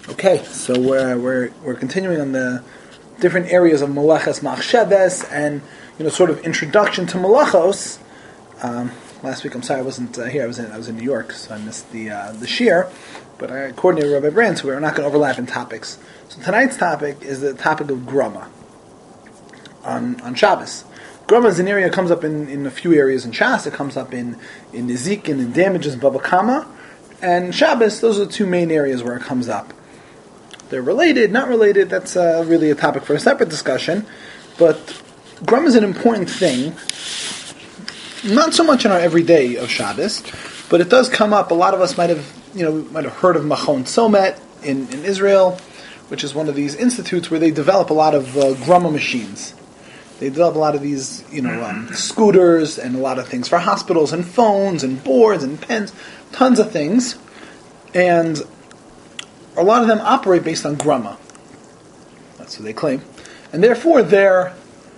Okay, so we're continuing on the different areas of Malachas Machsheves and sort of introduction to Malachos. Last week, I'm sorry I wasn't here. I was in New York, so I missed the shiur. But I coordinated with Rabbi Brand, so we're not going to overlap in topics. So tonight's topic is the topic of grama on Shabbos. Grama is an area that comes up in a few areas in Shas. It comes up in Nizik and in damages, Baba Kama, and Shabbos. Those are the two main areas where it comes up. They're related, not related, that's really a topic for a separate discussion. But grama is an important thing, not so much in our everyday of Shabbos, but it does come up. A lot of us might have heard of Machon Tzomet in Israel, which is one of these institutes where they develop a lot of grama machines. They develop a lot of these, scooters and a lot of things for hospitals and phones and boards and pens, tons of things. And a lot of them operate based on grama. That's what they claim. And therefore, they're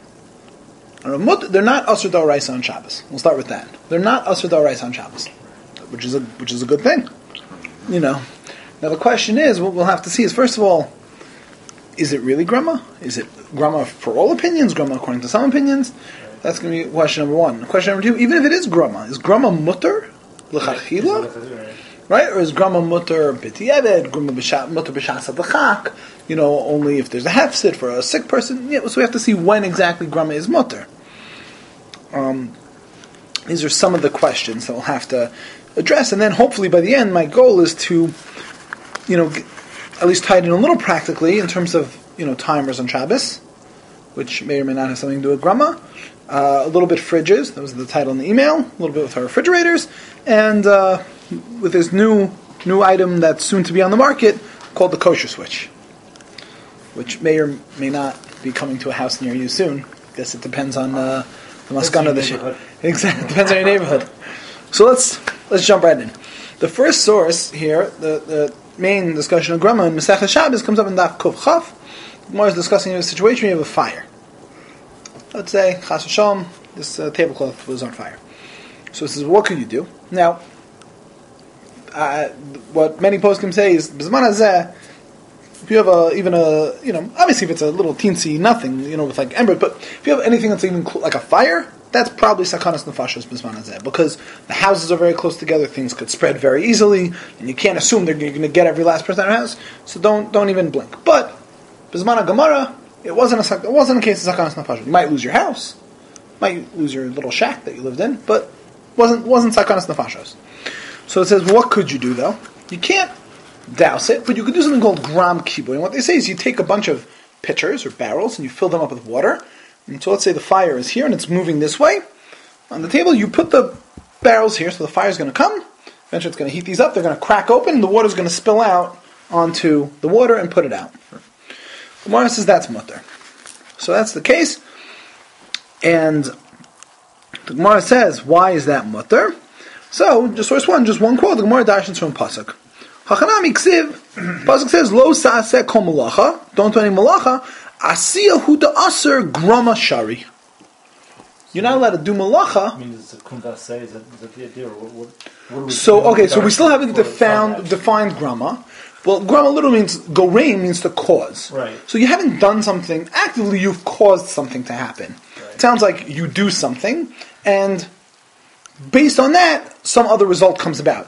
not Asur D'Oraisa on Shabbos. We'll start with that. They're not Asur D'Oraisa on Shabbos, which is a good thing. Now the question is, what we'll have to see is, first of all, is it really grama? Is it grama for all opinions? Grama according to some opinions? That's going to be question number one. Question number two, even if it is grama mutter? L'chachila? Right? Or is grama mutter b'tiyeved, grama mutter b'shas adachak, only if there's a hefsid for a sick person? Yeah, so we have to see when exactly grama is mutter. These are some of the questions that we'll have to address, and then hopefully by the end, my goal is to, at least tie it in a little practically in terms of, timers on Shabbos, which may or may not have something to do with grama. A little bit fridges, that was the title in the email, a little bit with our refrigerators, and with this new item that's soon to be on the market called the kosher switch, which may or may not be coming to a house near you soon. I guess it depends on the maskana of the shit. Exactly, depends on your neighborhood. So let's jump right in. The first source here, the main discussion of grama in Masechah Shabbos comes up in Daf Kuf Chaf. Gemara is discussing a situation where you have a fire. Let's say, Chas v'shalom, this tablecloth was on fire. So it says, what could you do? Now, what many poskim say is, B'zman hazeh, if you have obviously if it's a little teensy nothing, with like ember, but if you have anything that's even like a fire, that's probably sakanas nefashos b'zman hazeh, because the houses are very close together, things could spread very easily, and you can't assume you're going to get every last person in the house, so don't even blink. But b'zman Gemara, it wasn't a case of sakanas nefashos. You might lose your house, might lose your little shack that you lived in, but wasn't sakanas nefashos. So it says, what could you do though? You can't douse it, but you could do something called gram kibui. And what they say is you take a bunch of pitchers or barrels and you fill them up with water. And so let's say the fire is here and it's moving this way. On the table, you put the barrels here, so the fire's going to come. Eventually it's going to heat these up, they're going to crack open, and the water's going to spill out onto the water and put it out. Gemara says that's mutter. So that's the case. And the Gemara says, why is that mutter? So, just source one, just one quote. The Gemara darshans from Pasuk. Hachanami ksiv. Pasuk says, "Lo saaseh kol malacha." Don't do any malacha. Asiya hu da'aser grama shari. You're not allowed to do malacha. I mean, is it kundase? Is that the idea? What So we still haven't defined grama. Well, grama literally means gorein means to cause. Right. So you haven't done something actively. You've caused something to happen. Right. It sounds like you do something, and based on that, some other result comes about.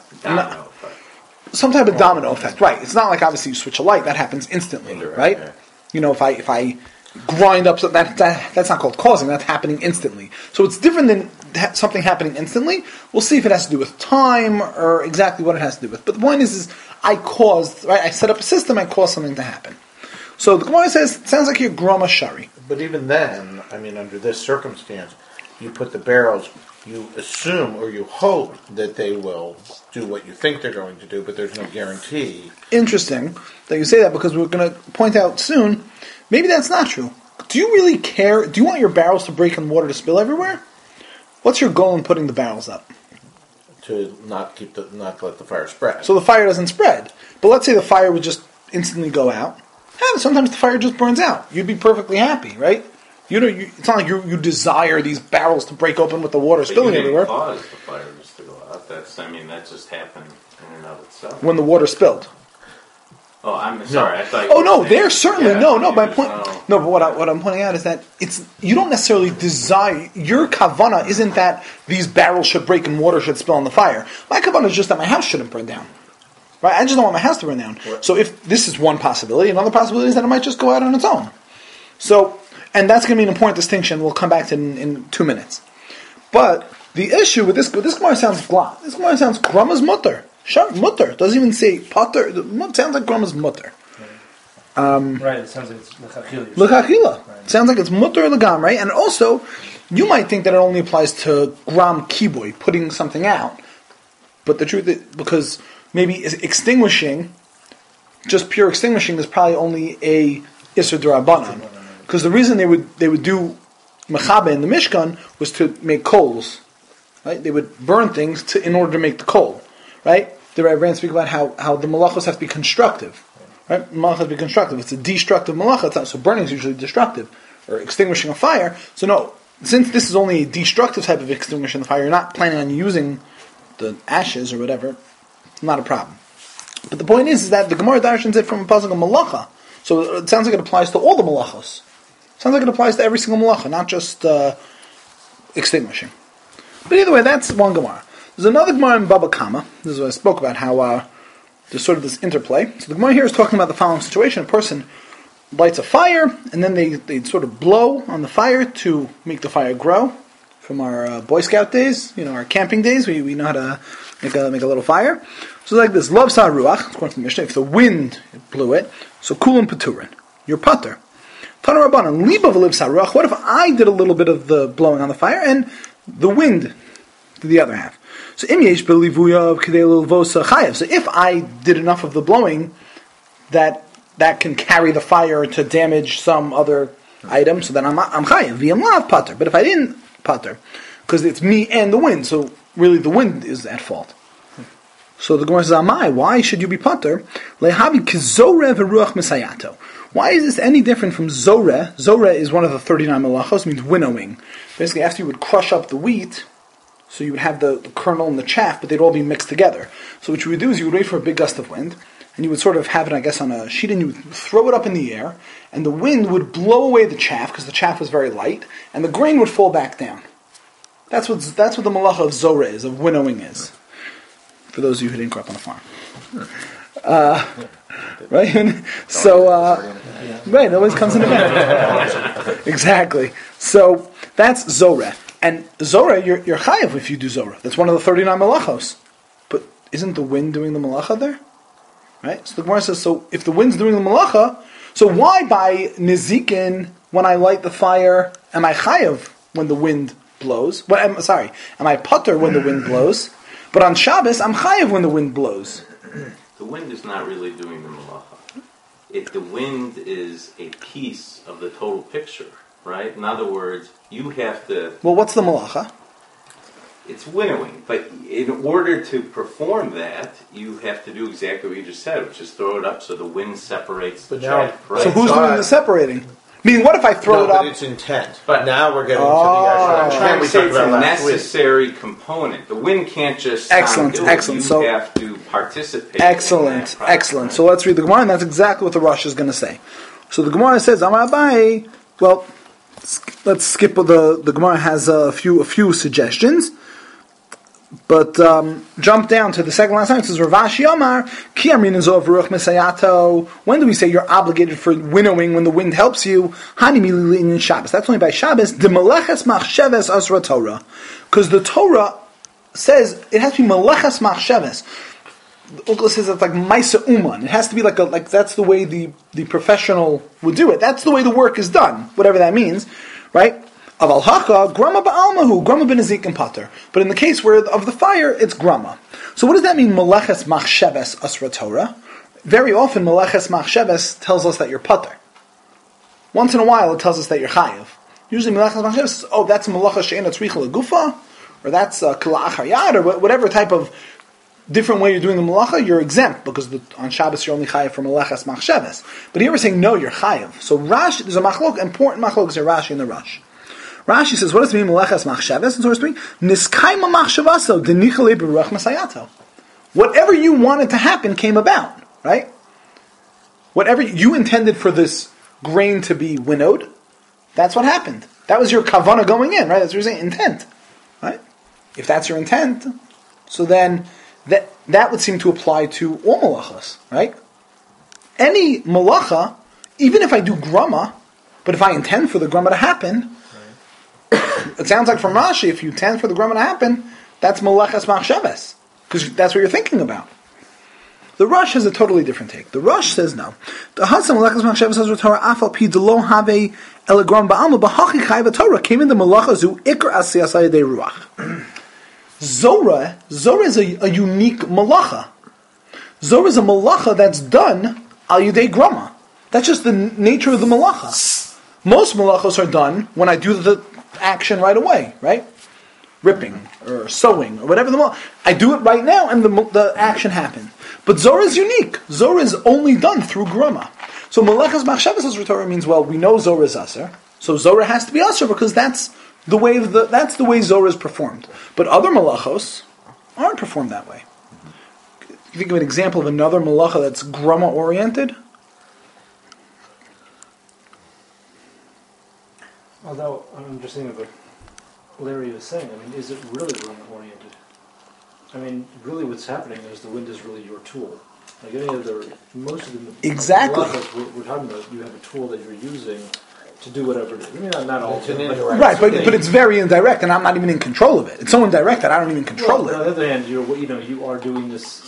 Some type of domino effect, right? It's not like obviously you switch a light; that happens instantly, right? Yeah. If I grind up, so that's not called causing; that's happening instantly. So it's different than something happening instantly. We'll see if it has to do with time or exactly what it has to do with. But the point is I caused, right? I set up a system; I caused something to happen. So the Gemara says, it sounds like you're grama shari. But even then, under this circumstance, you put the barrels. You assume or you hope that they will do what you think they're going to do, but there's no guarantee. Interesting that you say that, because we're going to point out soon, maybe that's not true. Do you really care? Do you want your barrels to break and water to spill everywhere? What's your goal in putting the barrels up? To not let the fire spread. So the fire doesn't spread. But let's say the fire would just instantly go out. Sometimes the fire just burns out. You'd be perfectly happy, right? It's not like you desire these barrels to break open with the water spilling everywhere. Cause the fire just to go out. That just happened in and of itself. When the water spilled. Oh, I'm sorry. I thought. Oh no, they're certainly no. My point. No. No, but what I'm pointing out is that you don't necessarily desire your kavana isn't that these barrels should break and water should spill on the fire. My kavana is just that my house shouldn't burn down. Right? I just don't want my house to burn down. Right. So if this is one possibility, another possibility is that it might just go out on its own. So, and that's going to be an important distinction. We'll come back to in 2 minutes. But the issue with this Gemara sounds glad. This Gemara sounds grama's mutter. Mutter doesn't even say potter. It sounds like grama's mutter. Right, it sounds like it's l'chachila. L'chachila. Right. Sounds like it's mutter legam, right? And also, you might think that it only applies to gram kiboy, putting something out. But the truth is, because maybe extinguishing, just pure extinguishing, is probably only a Isser D'Rabbanan. Because the reason they would do mechabe in the Mishkan was to make coals. Right? They would burn things in order to make the coal. Right? The Ran speak about how the malachos have to be constructive. Right? Malachos have to be constructive. It's a destructive malacha. It's not, so burning is usually destructive. Or extinguishing a fire. So no, since this is only a destructive type of extinguishing the fire, you're not planning on using the ashes or whatever, not a problem. But the point is that the Gemara darshans it from a pasuk of malacha. So it sounds like it applies to all the malachos. It sounds like it applies to every single malacha, not just extinguishing. But either way, that's one Gemara. There's another Gemara in Baba Kama. This is what I spoke about, how there's sort of this interplay. So the Gemara here is talking about the following situation. A person lights a fire, and then they sort of blow on the fire to make the fire grow. From our Boy Scout days, our camping days, we know how to make a little fire. So like this, Love Sa Ruach, according to the Mishnah, if the wind blew it, so Kulam Paturin, you're putter. Tana Rabbanan, Liba Liv Sa Ruach, what if I did a little bit of the blowing on the fire, and the wind did the other half? So Im Yesh Belivuya K'dei Lilvosa Chayev. So if I did enough of the blowing, that can carry the fire to damage some other item, so then I'm Chayev, V'yam Lav Putter. But if I didn't Putter, because it's me and the wind, so really the wind is at fault. So the Gemara says, Amai, why should you be Putter? Lehavi kizore v'ruach misayato. Why is this any different from Zoreh? Zoreh is one of the 39 malachos, means winnowing. Basically, after you would crush up the wheat, so you would have the kernel and the chaff, but they'd all be mixed together. So what you would do is you would wait for a big gust of wind, and you would sort of have it, I guess, on a sheet, and you would throw it up in the air, and the wind would blow away the chaff, because the chaff was very light, and the grain would fall back down. That's what the malacha of Zoreh is, of winnowing is. For those of you who didn't grow up on a farm. Right? So, right, it always comes in the back. Exactly. So, that's Zoreh. And Zoreh, you're chayav if you do Zoreh. That's one of the 39 malachos. But isn't the wind doing the malacha there? Right? So the Gemara says, so if the wind's doing the malacha, so why by Nizikin, when I light the fire, am I chayav when the wind blows? Well, am I putter when the wind blows? But on Shabbos, I'm chayav when the wind blows. The wind is not really doing the malacha. The wind is a piece of the total picture, right? In other words, you have to... Well, what's the malacha? It's winnowing, but in order to perform that, you have to do exactly what you just said, which is throw it up so the wind separates the chaff. Right? So who's doing the separating? I mean, what if I throw it up? But it's intent. But now we're getting to the actual. I'm trying to say it's a necessary component. The wind can't just excellent. You have to participate. Excellent. So let's read the Gemara, and that's exactly what the Rosh is going to say. So the Gemara says, Amar Abai. Well, let's skip. The Gemara has a few suggestions. But jump down to the second last time. It says, Ravashi Amar, Ki Amrin Zov Ruach Mesayato. When do we say you're obligated for winnowing when the wind helps you? Hani Milili in Shabbos. That's only by Shabbos. De Meleches Machsheves Asra Torah. Because the Torah says it has to be Meleches Machsheves. The Ukla says it's like Maisa Uman. It has to be like that's the way the professional would do it. That's the way the work is done. Whatever that means. Right? Aval hacha, grama ba'almahu, grama b'nezik and pater. But in the case of the fire, it's grama. So what does that mean, meleches machsheves asra Torah? Very often, meleches machsheves tells us that you're pater. Once in a while, it tells us that you're chayiv. Usually, meleches machsheves says, that's melecha she'ena tzricha legufa, or that's kala achayad, or whatever type of different way you're doing the melacha, you're exempt, because on Shabbos you're only chayiv for meleches machsheves. But here we're saying, no, you're chayiv. So Rashi, there's a important machlok, is Rashi and the Rush. Rashi says, what does it mean, meleches machsheves? And so to speak, niskaima machshavaso, denichale beruach masayato. Whatever you wanted to happen came about, right? Whatever you intended for this grain to be winnowed, that's what happened. That was your kavanah going in, right? That's what you're saying, intent, right? If that's your intent, so then that would seem to apply to all malachas, right? Any malacha, even if I do grama, but if I intend for the grama to happen, it sounds like from Rashi, if you intend for the grama to happen, that's malachas machshavas, because that's what you're thinking about. The Rosh has a totally different take. The Rosh says no. The Hasan malachas machshavas has Torah afal pi delo have elagram ba'alma b'hachi chayv Torah came in the malacha zu ikar asiyas de ruach. Zorah is a unique malacha. Zorah is a malacha that's done al yudei grama. That's just the nature of the malacha. Most malachos are done when I do the action right away, right? Ripping or sewing or whatever the malacha. I do it right now and the action happens. But Zorah is unique. Zorah is only done through grama. So malachas machshavas as Torah means, well, we know Zorah is aser, so Zorah has to be aser because that's the way Zorah is performed. But other malachos aren't performed that way. You think of an example of another malacha that's grama oriented? Although I'm just thinking of what Larry was saying. I mean, is it really grama oriented? I mean, really, what's happening is the wind is really your tool. Like any other, most of the exactly malachas we're talking about, you have a tool that you're using to do whatever it is. I mean, not all of it. Right, but it's very indirect, and I'm not even in control of it. It's so indirect that I don't even control it. On the other hand, you are doing this.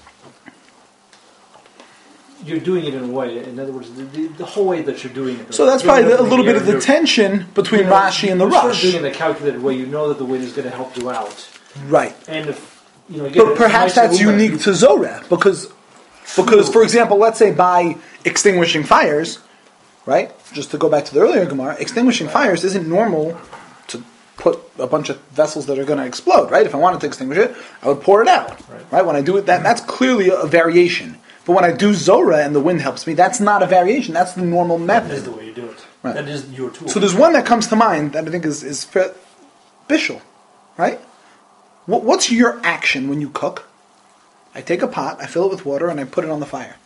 You're doing it in a way. In other words, the whole way that you're doing it. So that's probably a little bit of the tension between Rashi and the Rosh. You're sort of doing it in a calculated way. You know that the wind is going to help you out. Right. And if again, but perhaps that's unique to Zorah because, for example, let's say by extinguishing fires, right? Just to go back to the earlier Gemara, extinguishing fires isn't normal to put a bunch of vessels that are going to explode, right? If I wanted to extinguish it, I would pour it out, right? When I do it, that's clearly a variation. But when I do Zorah and the wind helps me, that's not a variation. That's the normal method. That is the way you do it. Right. That is your tool. So there's one that comes to mind that I think is bishul, right? What's your action when you cook? I take a pot, I fill it with water, and I put it on the fire.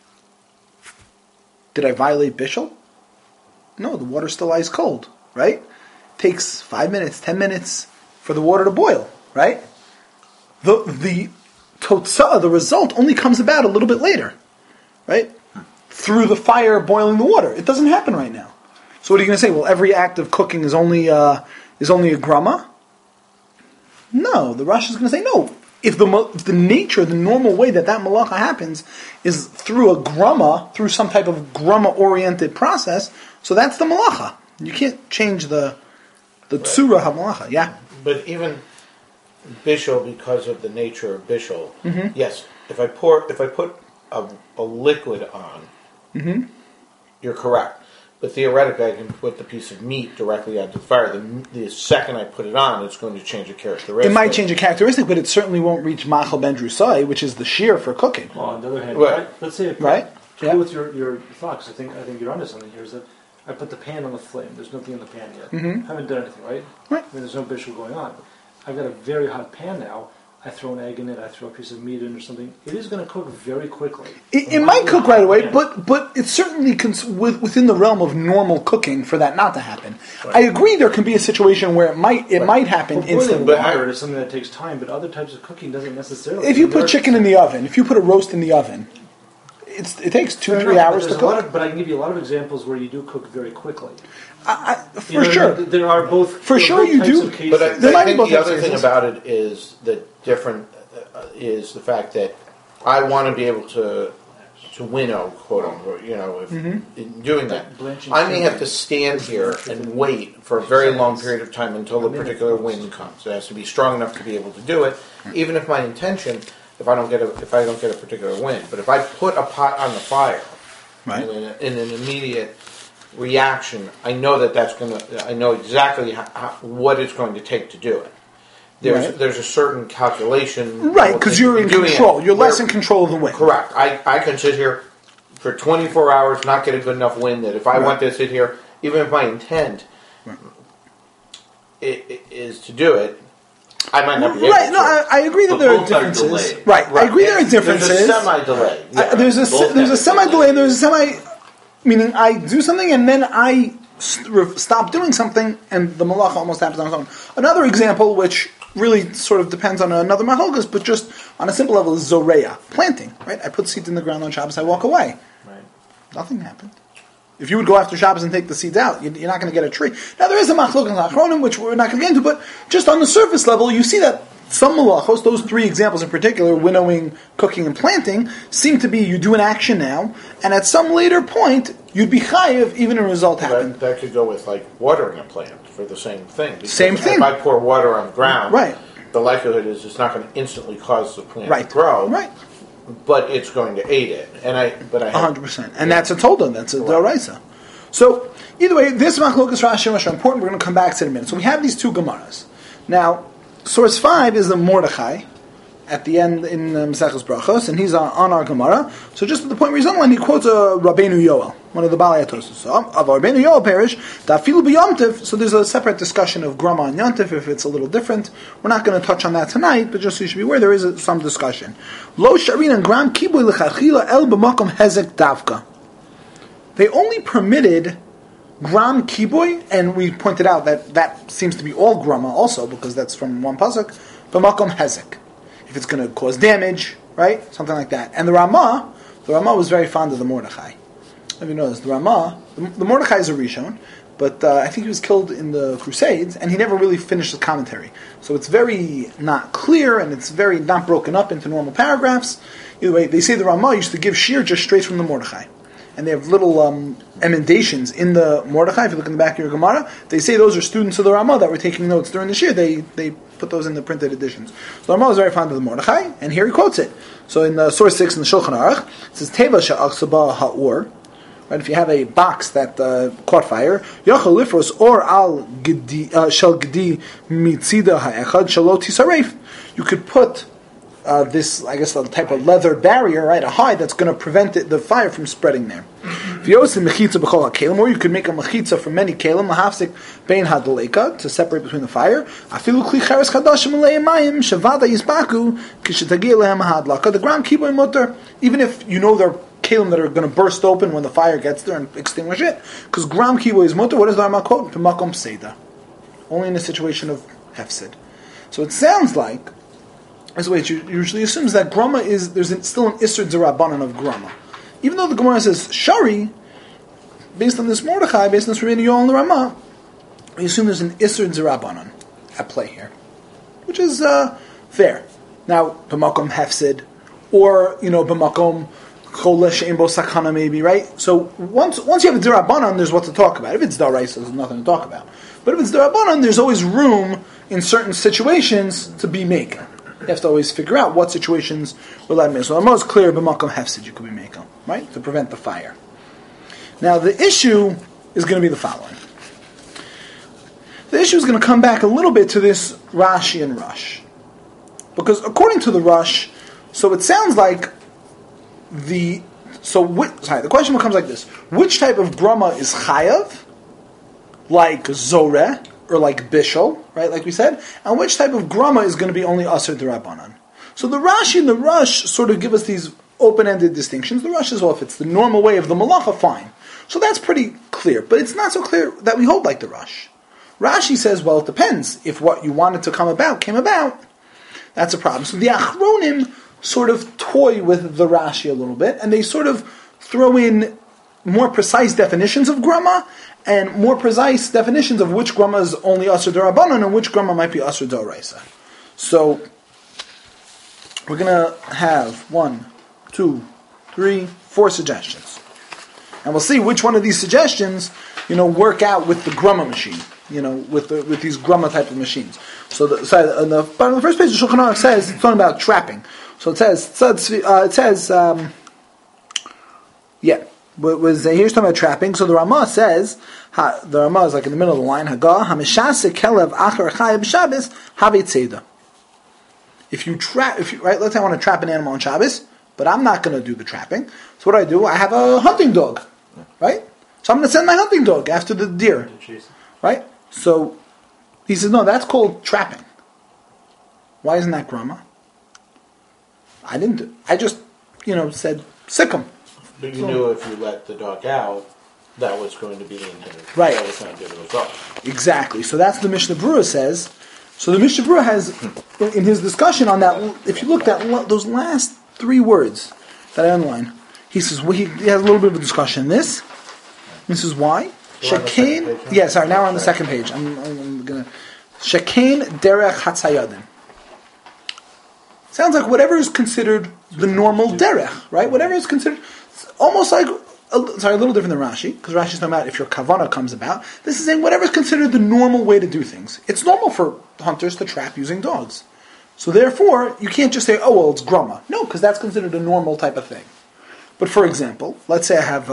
Did I violate bishul? No, the water still ice cold, right? Takes 5 minutes, 10 minutes for the water to boil, right? The totzah, the result, only comes about a little bit later, right? Through the fire boiling the water. It doesn't happen right now. So what are you going to say? Well, every act of cooking is only a grama? No, the Rosh is going to say no. If the nature, the normal way that malacha happens is through a grama, through some type of grama-oriented process, so that's the malacha. You can't change the tzura ha-malacha, yeah? But even bishul, because of the nature of bishul, Mm-hmm. yes, if I put a liquid on, you're correct. But theoretically, I can put the piece of meat directly onto the fire. The second I put it on, it's going to change a characteristic. It might change a characteristic, but it certainly won't reach machal ben drusai, which is the shear for cooking. Well, on the other hand, Right. let's say Right? to go with your thoughts, I think you're onto something here. Is that I put the pan on the flame. There's nothing in the pan yet. Mhm. Haven't done anything, right? Right. I mean, there's no bishul going on. I've got a very hot pan now. I throw an egg in it. I throw a piece of meat in or something. It is going to cook very quickly. It might cook right away, but it's certainly within the realm of normal cooking for that not to happen. Right. I agree there can be a situation where it might happen Boiling instantly. water is something that takes time, but other types of cooking doesn't necessarily. If you put chicken in the oven, if you put a roast in the oven, it takes 2-3 hours to cook. But I can give you a lot of examples where you do cook very quickly. For sure. There are both. For sure you do. But I There might be think both the other thing examples. about it is is the fact that I want to be able to winnow, quote unquote. In doing that, Blanching I may have chicken. to stand here and wait for a very long period of time until a particular wind comes. It has to be strong enough to be able to do it, even if my intention, if I don't get a particular wind. But if I put a pot on the fire, Right. and in an immediate reaction, I know I know exactly what it's going to take to do it. There's a certain calculation. Right, because you're in doing control. it You're less where- in control of the wind. Correct. I can sit here for 24 hours, not get a good enough wind that if I want to sit here, even if my intent is to do it, I might not be able Right, to. no, I agree that But there are both are differences. delayed. Right, I agree there are differences. There's a semi-delay. Yeah. There's a Both semi-delay and there's a meaning I do something and then I stop doing something, and the malacha almost happens on its own. Another example, which really sort of depends on another machlokas, but just on a simple level, is zoreya, planting. Right? I put seeds in the ground on Shabbos, I walk away. Right. Nothing happened. If you would go after Shabbos and take the seeds out, you're not going to get a tree. Now there is a machlokas achronim, which we're not going to get into, but just on the surface level, you see that some malachos, those three examples in particular, winnowing, cooking, and planting, seem to be you do an action now, and at some later point, you'd be chayiv even a result happened. That could go with like watering a plant for the same thing. Because Same thing. If I pour water on the ground, Right. the likelihood is it's not going to instantly cause the plant Right. to grow, Right. but it's going to aid it. And I 100%. And that's a tolda, that's a doraisa. So, either way, this machlokas Rashi and Rashi are important. We're going to come back to it in a minute. So we have these two Gemaras. Now, source 5 is the Mordechai at the end in Maseches Brachos, and he's on our Gemara. So just at the point where he's on one, he quotes Rabbeinu Yoel, one of the Balei Atosos. So of Rabbeinu Yoel parish, Dafilu b'Yomtiv. So there's a separate discussion of Grama and Yontif if it's a little different. We're not going to touch on that tonight, but just so you should be aware, there is some discussion. Lo sharin and gram kiboy lechachila el b'makom hezek davka. They only permitted gram kiboy, and we pointed out that seems to be all grama also, because that's from one pasuk, b'makom hezek. If it's going to cause damage, right? Something like that. And the Ramah was very fond of the Mordechai. Have you noticed? The Ramah, the Mordechai is a Rishon, but I think he was killed in the Crusades, and he never really finished the commentary. So it's very not clear, and it's very not broken up into normal paragraphs. Either way, they say the Ramah used to give shir just straight from the Mordechai. And they have little emendations in the Mordechai. If you look in the back of your Gemara, they say those are students of the Ramah that were taking notes during the shir. They put those in the printed editions. So the Ramah is very fond of the Mordechai, and here he quotes it. So in source 6 in the Shulchan Aruch, it says, Teva she'achsaba ha'or. Right, if you have a box that caught fire, Yachal lifros or al shel gedi mitzida ha'echad shelo tisaref. You could put this, I guess, a type of leather barrier, right, a hide that's going to prevent the fire from spreading there. Or you could make a mechitza for many kelim, lahafsik bein hadaleka, to separate between the fire. The gram kiboy mutter, even if you know they're kelim that are going to burst open when the fire gets there and extinguish it, because gram kiboy is mutter. What does the Rama quote? P'makom seda, only in a situation of hefsid. So it sounds like, that's the way it usually assumes, that grama is, still an Isser D'Rabbanan of grama. Even though the Gemara says Shari, based on this Mordechai, based on this Rabbeinu Yoel and the Ramah, we assume there's an Isser D'Rabbanan at play here. Which is fair. Now, B'makom Hefsid, or, B'makom Chole She'en Bo Sakana maybe, right? So once you have a D'Rabbanan, there's what to talk about. If it's D'Oraisa, there's nothing to talk about. But if it's D'Rabbanan, there's always room in certain situations to be making. You have to always figure out what situations will let me. So the most clear b'makom hefsid you could be making, right, to prevent the fire. Now the issue is going to be the following. The issue is going to come back a little bit to this Rashi and Rush, because according to the Rush, so it sounds like the question becomes like this: which type of grama is chayav, like zoreh, or like bishul, right, like we said, and which type of grama is going to be only aser d'Rabbanan. So the Rashi and the Rush sort of give us these open-ended distinctions. The Rush is, well, if it's the normal way of the malacha, fine. So that's pretty clear, but it's not so clear that we hold like the Rush. Rashi says, well, it depends. If what you wanted to come about came about, that's a problem. So the Achronim sort of toy with the Rashi a little bit, and they sort of throw in more precise definitions of grama, and more precise definitions of which grama is only Asr D'Rabbanan and which grama might be Asr D'Oraisa. So, we're going to have 1, 2, 3, 4 suggestions. And we'll see which one of these suggestions, work out with the grama machine, with these grama type of machines. So, on the bottom of the first page, the Shulchan Aruch says, it's talking about trapping. So it says, here's talking about trapping. So the Ramah says, the Ramah is like in the middle of the line, Haga, Hamishase Kelev Achar Chayah B'Shabbos, Havei Tzeda. Right, let's say I want to trap an animal on Shabbos, but I'm not going to do the trapping. So what do? I have a hunting dog, right? So I'm going to send my hunting dog after the deer, right? So he says, no, that's called trapping. Why isn't that grama? I didn't do it. I just, said, sick him. But you knew if you let the dog out, that was going to be the intended. Right. That was going to give the result. Exactly. So that's the Mishnah Berurah says. So the Mishnah Berurah has, in his discussion on that, if you looked at those last 3 words that I underlined, he says, he has a little bit of a discussion. This is why. Shekain, now we're on the second page. I'm going to, Shekain derech hatzayadim. Sounds like whatever is considered the normal derech, right? Whatever is considered, almost like, a little different than Rashi, because Rashi's talking about if your kavana comes about. This is saying whatever is considered the normal way to do things. It's normal for hunters to trap using dogs. So therefore, you can't just say, oh, well, it's grumma. No, because that's considered a normal type of thing. But for example, let's say I have,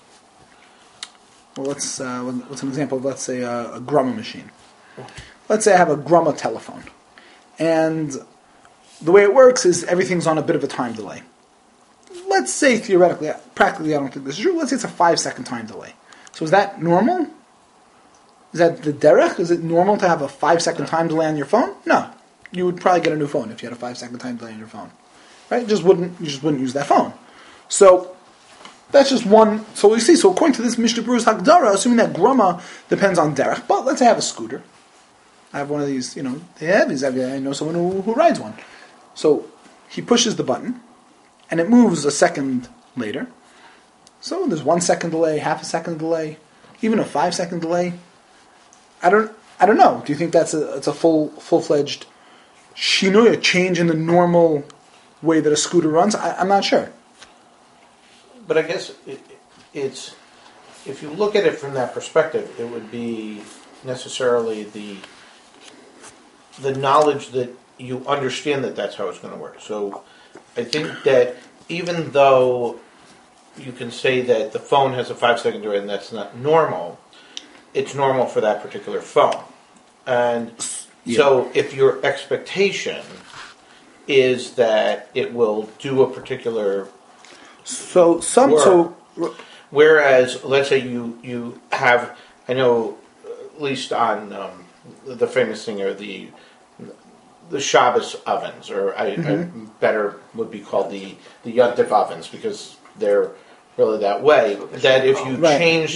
what's an example of, let's say, a grumma machine. Let's say I have a grumma telephone. And the way it works is everything's on a bit of a time delay. Let's say theoretically, practically I don't think this is true, let's say it's a 5-second time delay. So is that normal? Is that the derech? Is it normal to have a 5-second time delay on your phone? No. You would probably get a new phone if you had a 5-second time delay on your phone. Right? You just wouldn't use that phone. So that's just one. So we see. So according to this Mishnah Berurah's Hagdara, assuming that grumma depends on derech, but let's say I have a scooter. I have one of these. They have these. I know someone who rides one. So he pushes the button, and it moves a second later. So there's 1 second delay, half a second delay, even a 5-second delay. I don't know. Do you think it's a full-fledged shinui, a change in the normal way that a scooter runs? I'm not sure. But I guess it's, if you look at it from that perspective, it would be necessarily the knowledge that you understand that that's how it's going to work. So I think that even though you can say that the phone has a 5-second delay and that's not normal, it's normal for that particular phone. And so if your expectation is that it will do a particular whereas, let's say you have, I know, at least on the famous thing are the Shabbos ovens, or I better would be called the Yontif ovens, because they're really that way. That if you change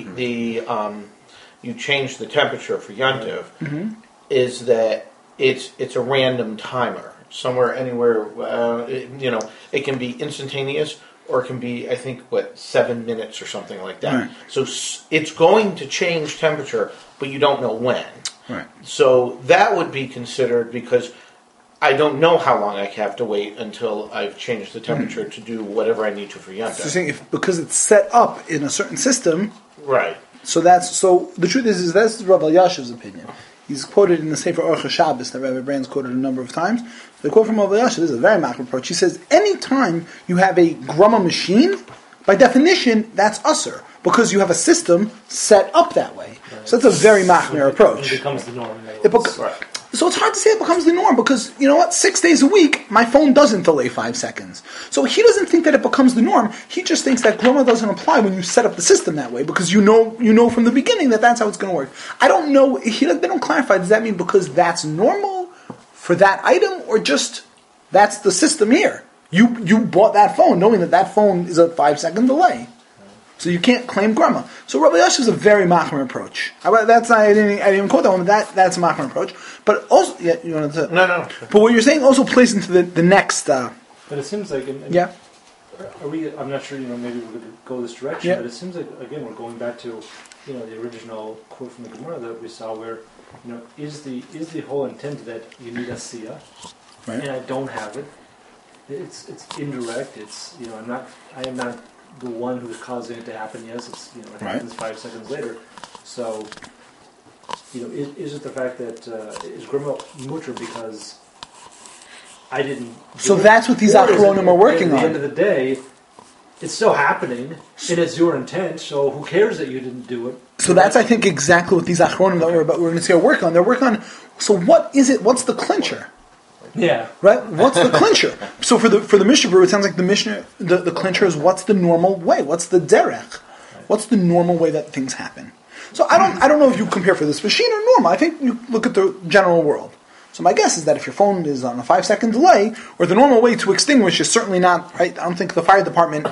you change the temperature for Yontif, is that it's a random timer somewhere, anywhere. It can be instantaneous, or it can be, I think, 7 minutes or something like that. Right. So it's going to change temperature, but you don't know when. Right. So that would be considered, because I don't know how long I have to wait until I've changed the temperature to do whatever I need to for Yontif. So you're saying because it's set up in a certain system, right? So the truth is that's Rav Elyashiv's opinion. He's quoted in the Sefer Orcha Shabbos that Rabbi Brands quoted a number of times. The quote from Rav Elyashiv, this is a very macro approach. He says, anytime you have a grumma machine, by definition, that's usser, because you have a system set up that way. Right. So that's a very machmir approach. It becomes the norm. So it's hard to say it becomes the norm, because, 6 days a week, my phone doesn't delay 5 seconds. So he doesn't think that it becomes the norm. He just thinks that grumma doesn't apply when you set up the system that way, because you know from the beginning that that's how it's going to work. I don't know. They don't clarify. Does that mean because that's normal for that item, or just that's the system here? You bought that phone knowing that phone is a 5-second delay. So you can't claim grumma. So Rabbi Yashiv is a very machmir approach. I didn't even quote that one, but that's a machmir approach. But also, you wanted to... No. But what you're saying also plays into the next... But it seems like... Yeah. I'm not sure, maybe we're going to go this direction, but it seems like, again, we're going back to, the original quote from the Gemara that we saw where, is the whole intent that you need a siyah, right, and I don't have it. It's indirect. It's, I am not the one who's causing it to happen. Yes, it's, it happens 5 seconds later. So, is it the fact that is grumma mutter because I didn't? So that's what these achronim are working on. At the end of the day, it's still happening, and it's your intent. So who cares that you didn't do it? So that's, I think, exactly what these achronim that we're going to see are working on. They're working on. So what is it? What's the clincher? Yeah. Right? What's the clincher? So for the Mishnah Berurah, it sounds like the clincher is what's the normal way? What's the derech? What's the normal way that things happen? So I don't know if you compare for this machine or normal. I think you look at the general world. So my guess is that if your phone is on a 5-second delay, or the normal way to extinguish is certainly not, right? I don't think the fire department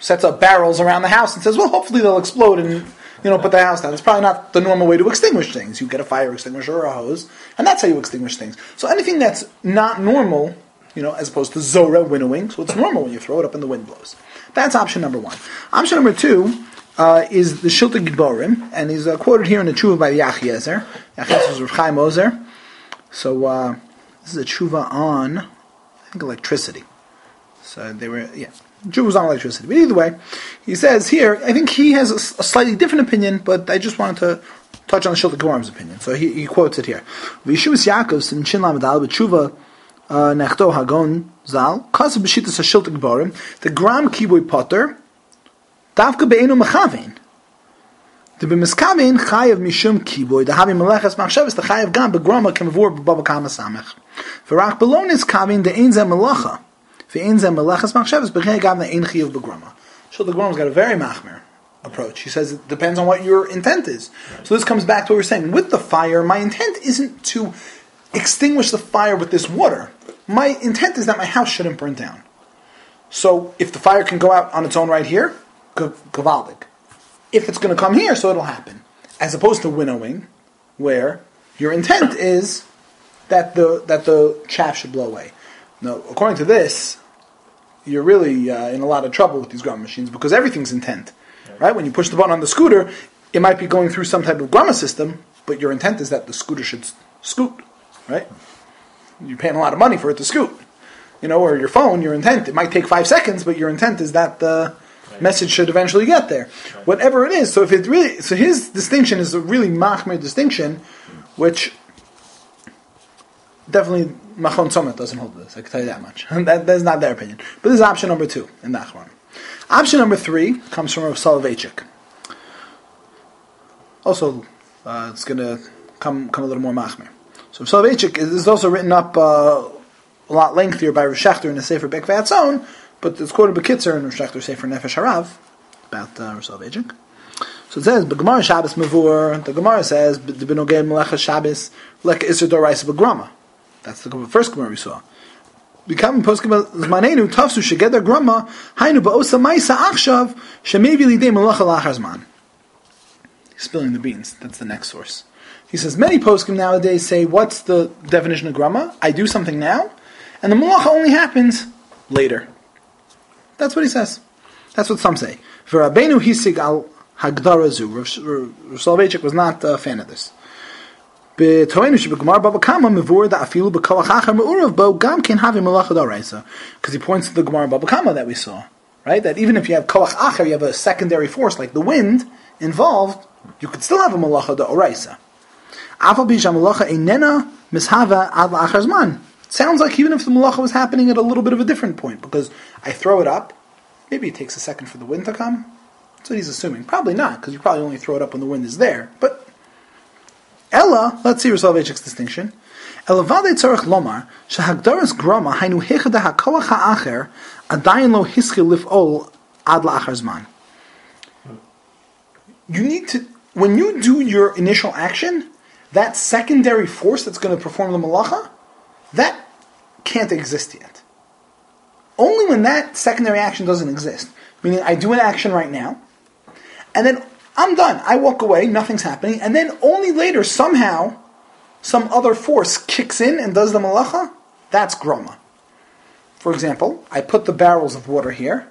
sets up barrels around the house and says, well, hopefully they'll explode and put the house down. It's probably not the normal way to extinguish things. You get a fire extinguisher or a hose, and that's how you extinguish things. So anything that's not normal, as opposed to Zora winnowing, so it's normal when you throw it up and the wind blows. That's option number one. Option number two is the Shilta Giborim, and he's quoted here in the Tshuva by Yachiezer. Yachiezer is Rav Chaim Ozer. So this is a Tshuva on, I think, electricity. So they were, Tshuva was on electricity. But either way, he says here, I think he has a slightly different opinion, but I just wanted to touch on the Shilta Giborim's opinion. So he quotes it here. V'yeshuvas Yaakov sin Shin Lamed Al b'Tshuva Nechto Hagon Zal Kasav b'Shitas HaShilta Giborim the Gram Kiboy Potter Davka be'enu mechavein. The b'miskavein chayav mishum kiboy. The havi meleches machshavas the chayav gam begrama kemavur b'bava kama samech. V'rach belonis kavein the ein zeh melacha. V'ein zeh meleches machshavas b'chei gam the ein chayav begrama. So the Gemara's got a very machmir approach. He says it depends on what your intent is. So this comes back to what we're saying. With the fire, my intent isn't to extinguish the fire with this water. My intent is that my house shouldn't burn down. So if the fire can go out on its own right here, Gavaldik. If it's going to come here, so it'll happen. As opposed to winnowing, where your intent is that the chaff should blow away. Now, according to this, you're really in a lot of trouble with these grama machines because everything's intent. Right? When you push the button on the scooter, it might be going through some type of grama system, but your intent is that the scooter should scoot. Right? You're paying a lot of money for it to scoot. Or your phone, your intent, it might take 5 seconds, but your intent is that the message should eventually get there. Right. Whatever it is. So his distinction is a really machmir distinction, which definitely Machon Tzomet doesn't hold this. I can tell you that much. That's not their opinion. But this is option number 2 in the Achron. Option number 3 comes from Rav Soloveitchik. Also, it's going to come a little more machmir. So Rav Soloveitchik is also written up a lot lengthier by Rav Shechter in the Sefer Bekvei Atzon, but it's quoted by Kitzer in Rav Shechter Sefer Nefesh Harav about Rav Soloveitchik. So it says, "B'Gemara Shabbos Mavur." The Gemara says, "B'Benogei Melecha Shabbos Lek Iser Doraisa B'Grama." That's the first Gemara we saw. Becoming poskim zmanenu tafsu shegeder grama hainu ba'osa ma'isa achshav shemevi lidei melacha lachar zman. Spilling the beans. That's the next source. He says many poskim nowadays say, "What's the definition of grama? I do something now, and the melacha only happens later." That's what he says. That's what some say. For Rabbeinu Hisig al Hagdara Zu. Rav Soloveitchik was not a fan of this. Because he points to the Gemara Baba Kama that we saw, right? That even if you have koach acher, you have a secondary force like the wind involved, you could still have a malacha da oraisa. It sounds like even if the malacha was happening at a little bit of a different point, because I throw it up, maybe it takes a second for the wind to come. That's what he's assuming. Probably not, because you probably only throw it up when the wind is there. But Ella, let's see Rav Soloveitchik's distinction. Ella vade tzarech lomar shehagdaras grama hainu hechada hakoach ha'acher adayin lo hischil lif'ol ad la'achar zman. You need to, when you do your initial action, that secondary force that's going to perform the malacha, that can't exist yet. Only when that secondary action doesn't exist, meaning I do an action right now, and then I'm done. I walk away, nothing's happening, and then only later, somehow, some other force kicks in and does the malacha. That's groma. For example, I put the barrels of water here.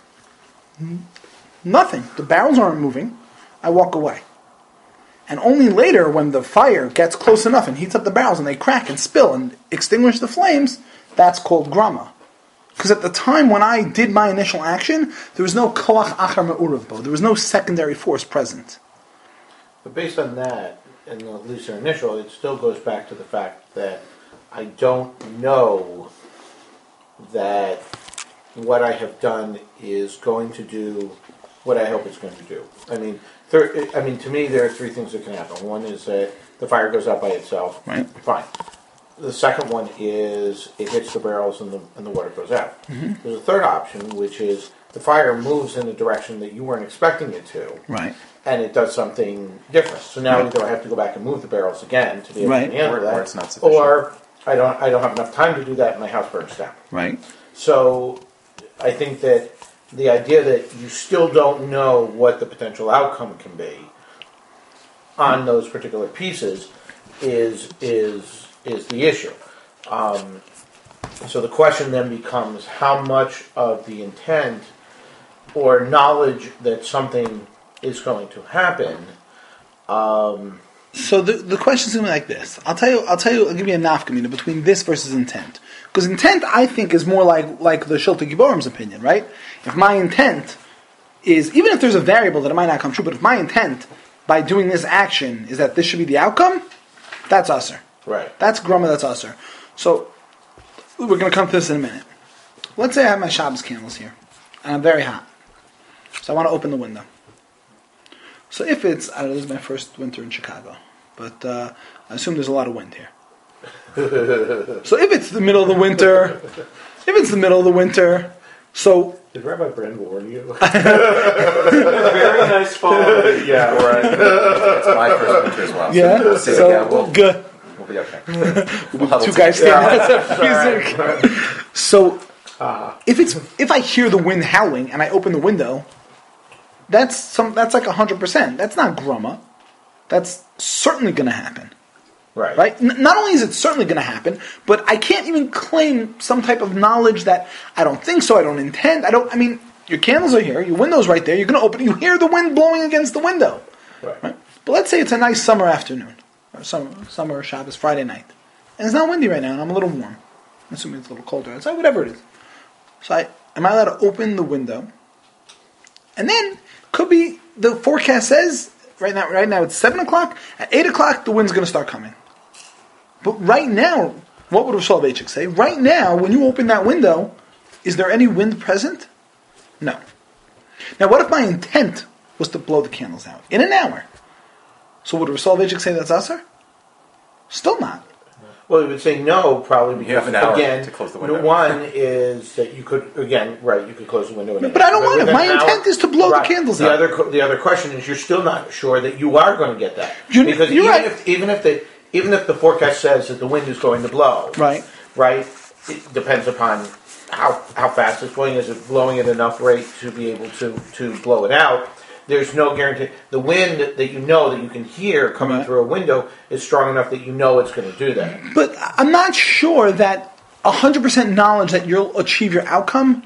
Nothing. The barrels aren't moving. I walk away. And only later, when the fire gets close enough and heats up the barrels and they crack and spill and extinguish the flames, that's called grama. Because at the time when I did my initial action, there was no koach achar me'urav bo. There was no secondary force present. But based on that, and at least your initial, it still goes back to the fact that I don't know that what I have done is going to do what I hope it's going to do. I mean, to me, there are 3 things that can happen. One is that the fire goes out by itself. Right. Fine. The second one is it hits the barrels and the water goes out. Mm-hmm. There's a third option, which is the fire moves in a direction that you weren't expecting it to. Right. And it does something different. So now either I have to go back and move the barrels again to be able to handle that, or it's not sufficient. Or I don't have enough time to do that and my house burns down. Right. So I think that the idea that you still don't know what the potential outcome can be on those particular pieces is the issue. So the question then becomes how much of the intent or knowledge that something is going to happen. So the question is going to be like this. I'll give you a nafkamina between this versus intent. Because intent, I think, is more like the Shilta Giborum's opinion, right? If my intent is, even if there's a variable that it might not come true, but if my intent by doing this action is that this should be the outcome, that's usher. Right. That's grumma, that's usher. So, we're going to come to this in a minute. Let's say I have my Shabbos candles here, and I'm very hot. So I want to open the window. So if it's, I don't know, this is my first winter in Chicago, but I assume there's a lot of wind here. So if it's the middle of the winter, so... Did Rabbi Brand warn you? Very nice photo. Yeah, right. It's my first winter as well. Yeah, We'll good. We'll be okay. Two guys standing outside freezing. So if I hear the wind howling and I open the window, that's like 100%. That's not grumma. That's certainly going to happen. Right. Not only is it certainly going to happen, but I can't even claim some type of knowledge that I don't think so, I don't intend, I mean, your candles are here, your window's right there, you're going to open it, you hear the wind blowing against the window. Right? But let's say it's a nice summer afternoon, or summer Shabbos, Friday night, and it's not windy right now, and I'm a little warm. I'm assuming it's a little colder outside, whatever it is. So am I allowed to open the window? And then, could be, the forecast says, right now it's 7 o'clock, at 8 o'clock the wind's going to start coming. But right now, what would Rosh Soloveitchik say? Right now, when you open that window, is there any wind present? No. Now, what if my intent was to blow the candles out in an hour? So would Rosh Soloveitchik say that's Asar? Still not. Well, he would say no, probably because, you have an hour again, to close the window. One is that you could, again, right, you could close the window. But I don't want it. My intent is to blow the candles out. The other question is you're still not sure that you are going to get that. Because even if the forecast says that the wind is going to blow, right, it depends upon how fast it's blowing. Is it blowing at enough rate to be able to blow it out? There's no guarantee. The wind that you can hear coming through a window is strong enough that you know it's going to do that. But I'm not sure that 100% knowledge that you'll achieve your outcome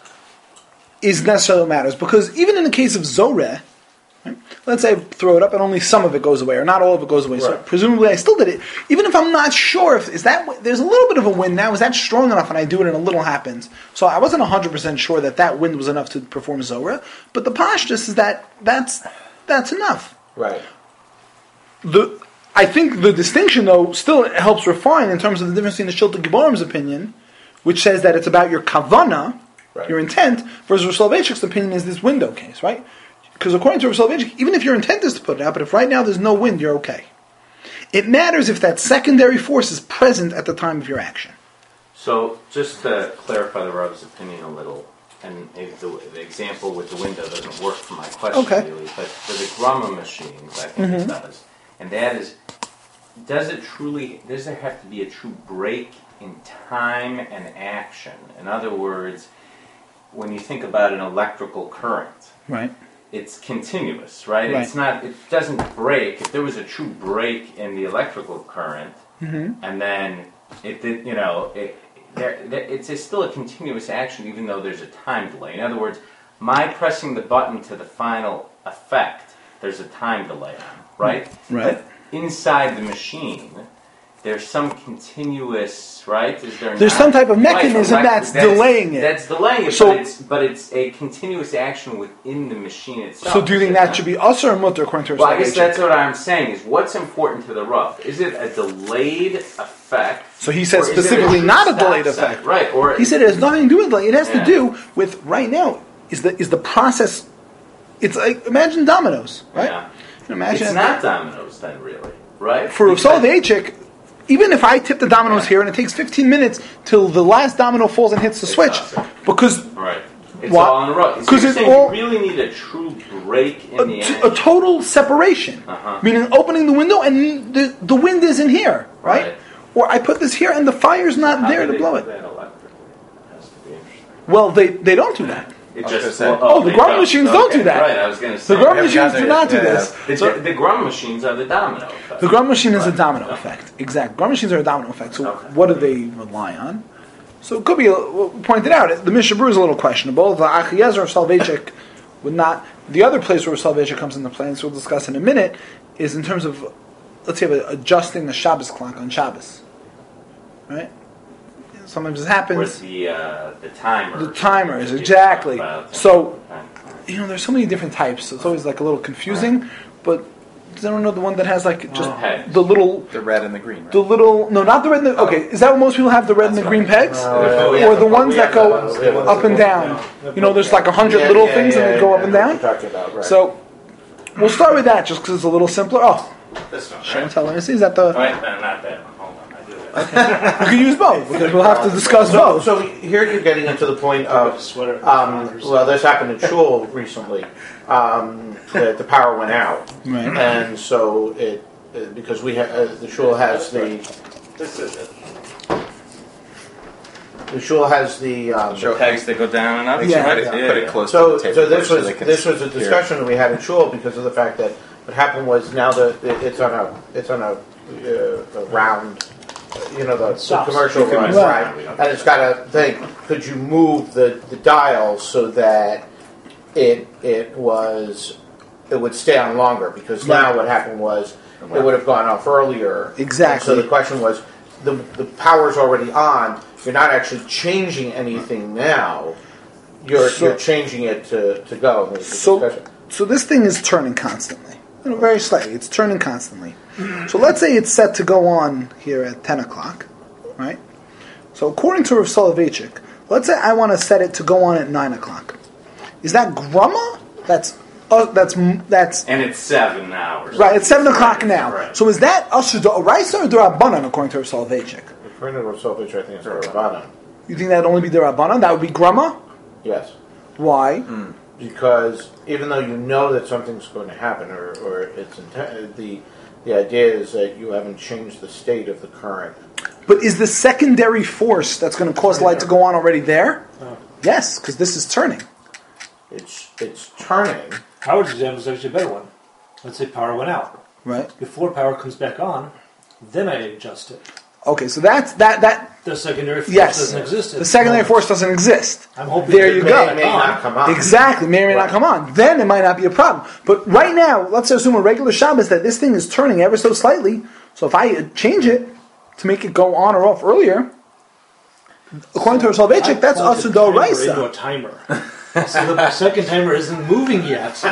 is necessarily what matters. Because even in the case of Zoreh, right, let's say I throw it up and only some of it goes away, or not all of it goes away. Right. So presumably I still did it. Even if I'm not sure, there's a little bit of a wind now, is that strong enough and I do it and a little happens. So I wasn't 100% sure that wind was enough to perform Zorah, but the pashtus is that's enough. Right. I think the distinction, though, still helps refine in terms of the difference between the Shilta Giborum's opinion, which says that it's about your kavana, your intent, versus Rosh Soloveitchik's opinion is this window case, right? Because according to Rosh Soloveitchik, even if your intent is to put it out, but if right now there's no wind, you're okay. It matters if that secondary force is present at the time of your action. So, just to clarify the Rav's opinion a little, and the example with the window doesn't work for my question really, but for the grumma machines, I think it does. And that is, does there have to be a true break in time and action? In other words, when you think about an electrical current, right? It's continuous, right? It's not. It doesn't break. If there was a true break in the electrical current, and then it did, it's still a continuous action, even though there's a time delay. In other words, my pressing the button to the final effect, there's a time delay on, right? Right. But inside the machine, there's some continuous, right? There's some type of mechanism that's delaying it. That's delaying it, but it's a continuous action within the machine itself. So do you think that should be usher or mutter according to Well, I guess that's what I'm saying, is what's important to the Rav? Is it a delayed effect? So he said specifically not a delayed effect. Right. Or he said it has nothing to do with delay. It has to do with right now, is the process, it's like, imagine dominoes, right? Yeah. Imagine it's not dominoes then, really, right? For Rav Soloveitchik, even if I tip the dominoes here and it takes 15 minutes till the last domino falls and hits the switch, because it's all in a row. Because you really need a true break in the action. A total separation, meaning opening the window and the wind isn't here, right? Or I put this here and the fire's not there to blow it. Well, they don't do that. It was gonna just say. The grumman machines don't do that. Right, I was going to say. The grumman we haven't machines do gotten not do there yet. this. The grumman machines are the domino effect. The grumman machine is a domino effect. Exactly. Grumman machines are a domino effect. So what do they rely on? So it could be, pointed out, the Mishnah Berurah is a little questionable. The Achiezer of Soloveitchik would not. The other place where Soloveitchik comes into play, and so we'll discuss in a minute, is in terms of, let's say, adjusting the Shabbos clock on Shabbos. Right? Sometimes this happens. Where's the timer? The timers, exactly. So, there's so many different types. So it's always like a little confusing, but does anyone know the one that has like just the little, The red and the green, right? the little? No, not the red. Okay, is that what most people have? The red and the green pegs, or the ones that go up and down? There's like 100 little things and they go up and down. So we'll start with that just because it's a little simpler. Oh, This one. Chantal, let me see. Is that the? Right, no, not that one. Hold on, I do it. We can use both because we'll have to discuss both. So here you're getting into the point of, Sweater. well, this happened in Shul recently. The power went out, Right. and so because the Shul has This is it. the Shul has the. The pegs that go down and up. Yeah. Put it close So to the table. this was they can this was a hear. discussion that we had in Shul because of the fact that what happened was now that it's on a round, the commercial run, Right. right? And it's got a thing. Could you move the dial so that it would stay on longer? Because now what happened was it would have gone off earlier. Exactly. And so the question was, the power's already on. You're not actually changing anything now. You're changing it to go. And there's a discussion. So this thing is turning constantly. Very slightly. It's turning constantly. So let's say it's set to go on here at 10 o'clock, right? So according to Rav Soloveitchik, let's say I want to set it to go on at 9 o'clock. Is that grumma? That's And it's 7 hours. right. It's 7 o'clock now. Right. So is that Asher D'Oraisa or D'Rabbanan according to Rav Soloveitchik? According to Rav Soloveitchik, I think it's Rabbanan. You think that would only be D'Rabbanan? That would be grumma? Yes. Why? Because even though you know that something's going to happen, or it's the idea is that you haven't changed the state of the current. But is the secondary force that's going to cause the light to go on already there? Yes, because this is turning. It's turning. Howard's example is actually a better one. Let's say power went out. Right. Before power comes back on, then I adjust it. Okay, so that The secondary force yes, doesn't exist. the secondary force doesn't exist. I'm hoping There that you it go. May not come on. Exactly, may or may not come on. Then it might not be a problem. But right now, let's assume a regular Shabbos that this thing is turning ever so slightly. So if I change it to make it go on or off earlier, according to Rav Soloveitchik, that's plugged Asher the timer into D'Oraisa. a timer. So the second timer isn't moving yet. So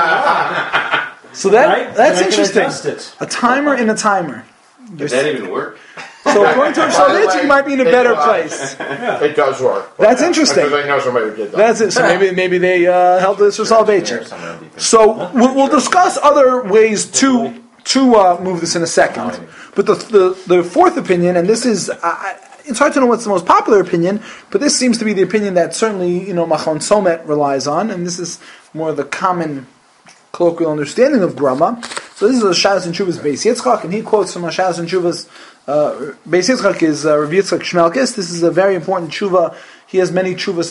Right? that's And I can interesting. adjust it. A timer in a timer. Does that even work? So according to Rav Soloveitchik, you might be in a better place. It does work. That's interesting. Because I know somebody who did that. That's it. So maybe they held this for Soloveitchik. So we'll discuss other ways to move this in a second. But the fourth opinion, and this is it's hard to know what's the most popular opinion, but this seems to be the opinion that certainly Machon Somet relies on, and this is more the common colloquial understanding of grumma. So this is a Shas and Chuvas Beis Yitzchak, and he quotes from a Shas and Chuvas. Beis Yitzchak is Rav Yitzchak Shmelkis. This is a very important tshuva. He has many tshuvas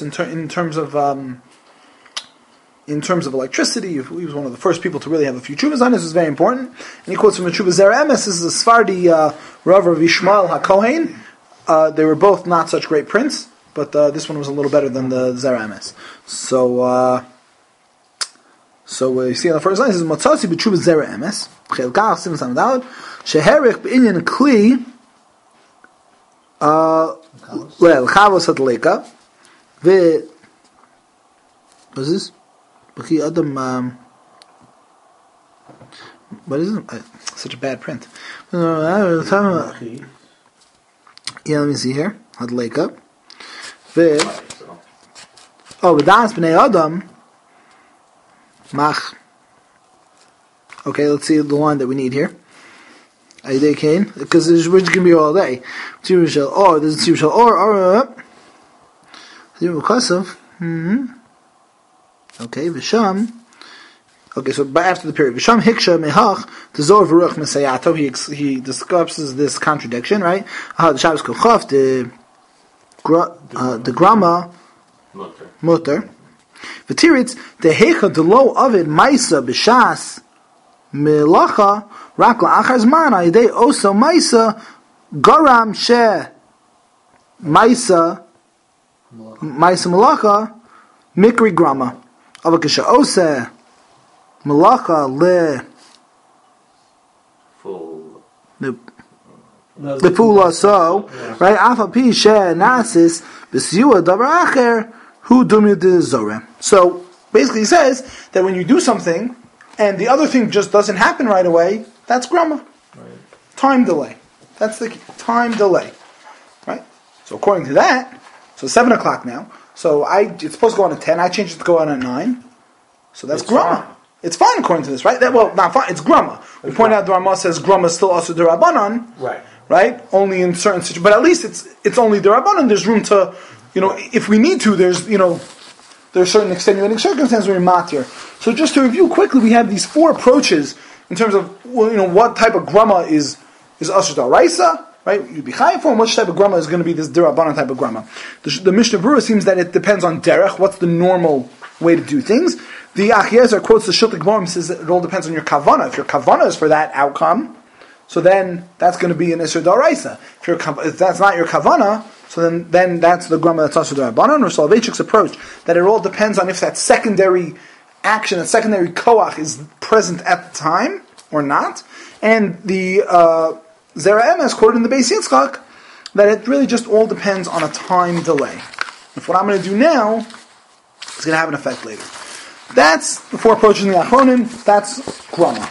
in terms of electricity. He was one of the first people to really have a few tshuvas on this. Is very important. And he quotes from a tshuva Zera Emes. This is a Sfardi Rav Yishmael HaKohen. They were both not such great prints, but this one was a little better than the Zera Emes. So you see on the first line, it says Motzasi b'tshuva Zera Emes Chelkach Sim Samdalad Sheherich b'inyan Kli Chavos Hadleka Ve what's this? B'chi Adam what is it? Such a bad print. Yeah, let me see here. Hadleka Ve V'das b'nei Adam Mach. Okay, let's see the line that we need here. Aydei Kain, because we're just going to be all day. Tzibur shel or, there's a tzibur shel or, tzibur kasav. Okay, v'sham. Okay, so after the period, v'sham hiksha mehach tezor v'ruach mesayato. He discusses this contradiction, right? The Shabbos kochaf the grama mutter. V'tiritz dehecha delo avid maisa b'shas melacha rak la'achar zman ayidei oso maisa garam she maisa melacha mikri grama avakasha ose melacha le Full. the pula so right afa pi she nasis b'siyua davar acher hu dumid zorem. So basically he says that when you do something and the other thing just doesn't happen right away, that's grama. Right. Time delay. That's the key. Time delay. Right? So according to that, so 7 o'clock now. So it's supposed to go on at 10. I changed it to go on at 9. So that's It's grama. fine. It's fine according to this, right? Not fine. It's grama. We point out the Rama says grama is still also derabanan. Right. Right? Only in certain situations. But at least it's only derabanan. There's room to, if we need to, there's certain extenuating circumstances where we're matir. So just to review quickly, we have these 4 approaches in terms of what type of grama is asher daraisa, right? You'd be chayav for, and which type of grama is going to be this derabanan type of grama. The Mishnah Berurah seems that it depends on derech. What's the normal way to do things? The Achiezer quotes the Shiltik Gemara, says that it all depends on your kavana. If your kavana is for that outcome, so then that's going to be an isser daraisa. If that's not your kavana, so then that's the grama that's asher darabanan. Or Soloveitchik's approach that it all depends on if that secondary action, that secondary koach is present at the time or not. And the Zera Emes quoted in the Beis Yitzchak that it really just all depends on a time delay. If what I'm going to do now is going to have an effect later. That's the 4 approaches in the Achronim. That's grama.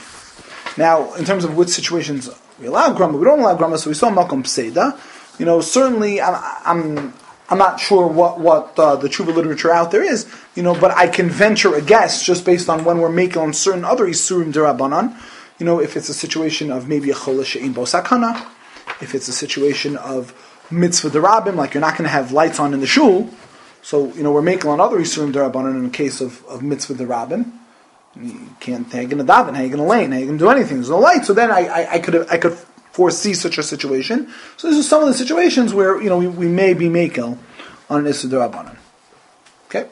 Now, in terms of which situations we allow grama, we don't allow grama. So we saw Malcolm Pseida. Certainly, I'm not sure what the tshuva literature out there is. But I can venture a guess just based on when we're making on certain other isurim derabanan. If it's a situation of maybe a cholah she'in bo sakana, if it's a situation of mitzvah derabim, like you're not going to have lights on in the shul. So, we're making on other Yisurim Derabanan in the case of mitzvah derabim. You can't, how you going to daven, how you going to lane, how you going to do anything. There's no light. So then I could foresee such a situation. So these are some of the situations where, we may be making on an Yisurim Derabanan. Okay?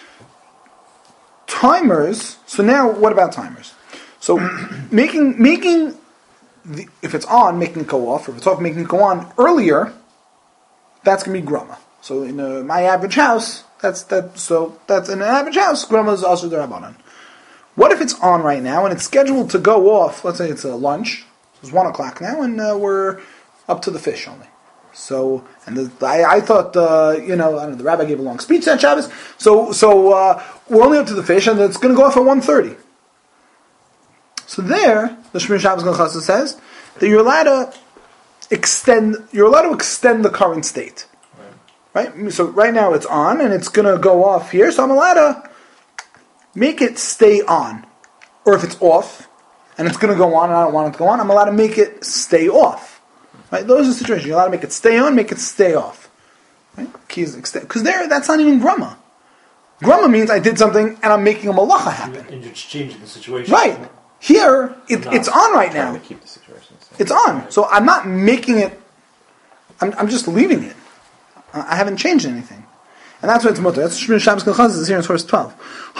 Timers. So now, what about timers? So making if it's on, making it go off, or if it's off, making it go on earlier, that's going to be grama. So in my average house, that's in an average house, grama is also derabanan. What if it's on right now and it's scheduled to go off? Let's say it's a lunch. It's 1 o'clock now, and we're up to the fish only. So, and I thought, I don't know, the rabbi gave a long speech that Shabbos. So we're only up to the fish, and it's going to go off at 1:30. So there, the Shmir Shabbos Chassid says that you're allowed to extend the current state. Right? So right now it's on and it's going to go off here, so I'm allowed to make it stay on. Or if it's off and it's going to go on and I don't want it to go on, I'm allowed to make it stay off. Right? Those are the situations. You're allowed to make it stay on, make it stay off. Right? Because that's not even grama. Grama means I did something and I'm making a malacha happen. And you're just changing the situation. Right. Here, it's on right now. Trying to keep the situation the same. It's on. So I'm not making it, I'm just leaving it. I haven't changed anything. And that's why it's mutter. That's Shmir Shabbos Chazal is here in source 12.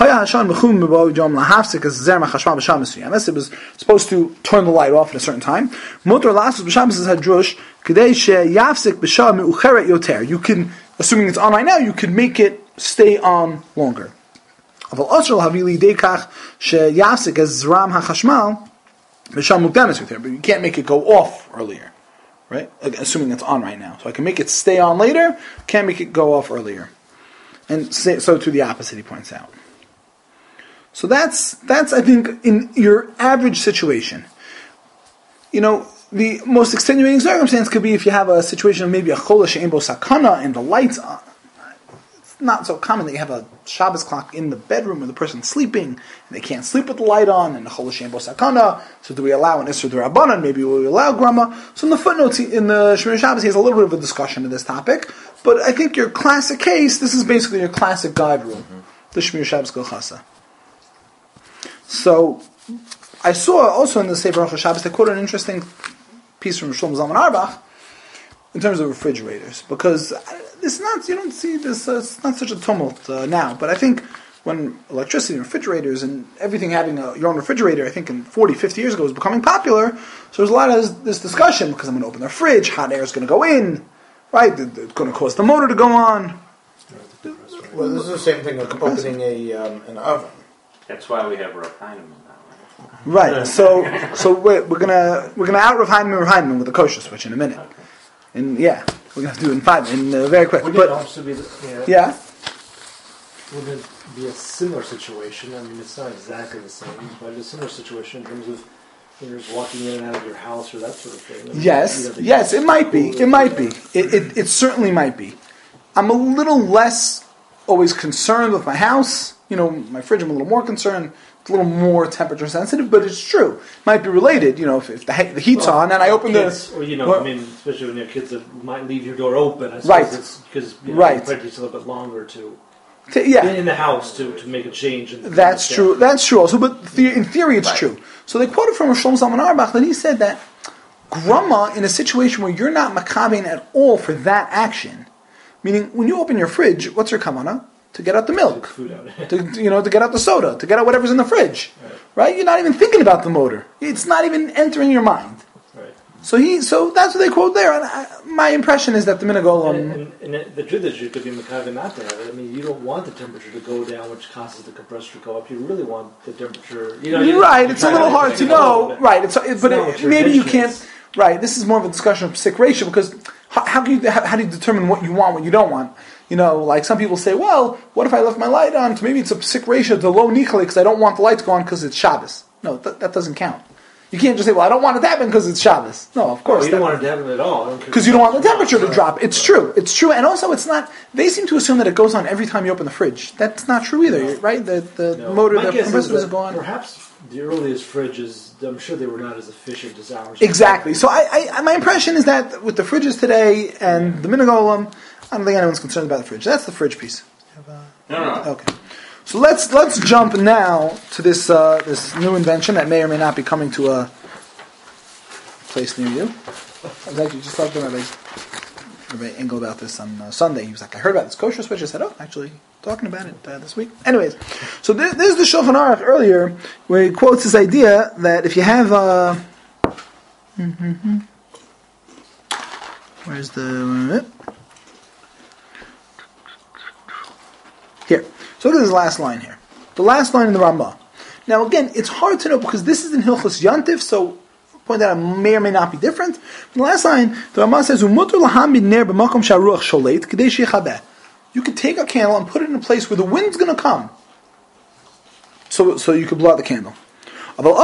It was supposed to turn the light off at a certain time. You can, assuming it's on right now, you can make it stay on longer. But you can't make it go off earlier. Right? Assuming it's on right now. So I can make it stay on later, can't make it go off earlier. And so to the opposite, he points out. So that's I think, in your average situation. The most extenuating circumstance could be if you have a situation of maybe a cholah she'en bo sakana and the lights on. It's not so common that you have a Shabbos clock in the bedroom where the person's sleeping and they can't sleep with the light on and the cholah she'en bo sakana. So do we allow an isser d'Rabbanan? Maybe we allow grama. So in the footnotes in the Shmir Shabbos, he has a little bit of a discussion of this topic. But I think your classic case, this is basically your classic guide rule, the Shmir Shabbos Chasa. So I saw also in the Sefer Rosh Shabbos they quote an interesting piece from Shlomo Zalman Auerbach in terms of refrigerators, because it's not, you don't see this, it's not such a tumult now, but I think when electricity and refrigerators and everything having your own refrigerator, I think in 40, 50 years ago was becoming popular. So there's a lot of this discussion because I'm going to open the fridge, hot air is going to go in, right? It's going to cause the motor to go on. Well, this is the same thing with opening an oven. That's why we have Rav Heinemann that way. Right. So we're gonna out Rav Heinemann with the kosher switch in a minute, and yeah, we're gonna do it very quick. Wouldn't it But also be, yeah, wouldn't it be a similar situation? I mean, it's not exactly the same, but a similar situation in terms of when you're just walking in and out of your house or that sort of thing. I mean, yes, it might be. It certainly might be. I'm a little less always concerned with my house. My fridge, I'm a little more concerned. It's a little more temperature sensitive, but it's true. It might be related. If the heat's on and I open kids, the... Or, especially when you have kids that might leave your door open. I suppose Right. it's because Right. it takes a little bit longer to Yeah. in the house to make a change. That's true. That's true also, but in theory it's true. So they quoted from Shlomo Zalman Auerbach that he said that grama in a situation where you're not makabein at all for that action, meaning when you open your fridge, what's your kamana? To get out the milk, food out. to get out the soda, to get out whatever's in the fridge, right? You're not even thinking about the motor. It's not even entering your mind. Right. So that's what they quote there. And my impression is that the minhag olam. And the truth is, you could be makabe not to have it. I mean, you don't want the temperature to go down, which causes the compressor to go up. You really want the temperature. Right. It's a little hard to know. Right. But maybe you can't. Is. Right. This is more of a discussion of psik ratio because how do you determine what you want, what you don't want? Like some people say, well, what if I left my light on? Maybe it's a psik ratio to low nichali because I don't want the light to go on because it's Shabbos. No, that doesn't count. You can't just say, well, I don't want it to happen because it's Shabbos. No, of course. You don't want it to happen at all. Because you don't want the temperature to drop. It's true. And also it's not, they seem to assume that it goes on every time you open the fridge. That's not true either, right? The motor, the compressor doesn't go on. Perhaps the earliest fridges, I'm sure they were not as efficient as ours. Exactly. So my impression is that with the fridges today and the minhag olam, I don't think anyone's concerned about the fridge. That's the fridge piece. No. Okay. So let's jump now to this new invention that may or may not be coming to a place near you. I was actually just talking to Rabbi Engel about this on Sunday. He was like, I heard about this kosher switch. I said, actually talking about it this week. Anyways, so this is the Shulchan Aruch earlier where he quotes this idea that if you have where's the... Here. So look at this last line here. The last line in the Ramah. Now again, it's hard to know because this is in Hilchos Yantif, so point that out may or may not be different. In the last line, the Ramah says, you could take a candle and put it in a place where the wind's going to come. So you could blow out the candle. Now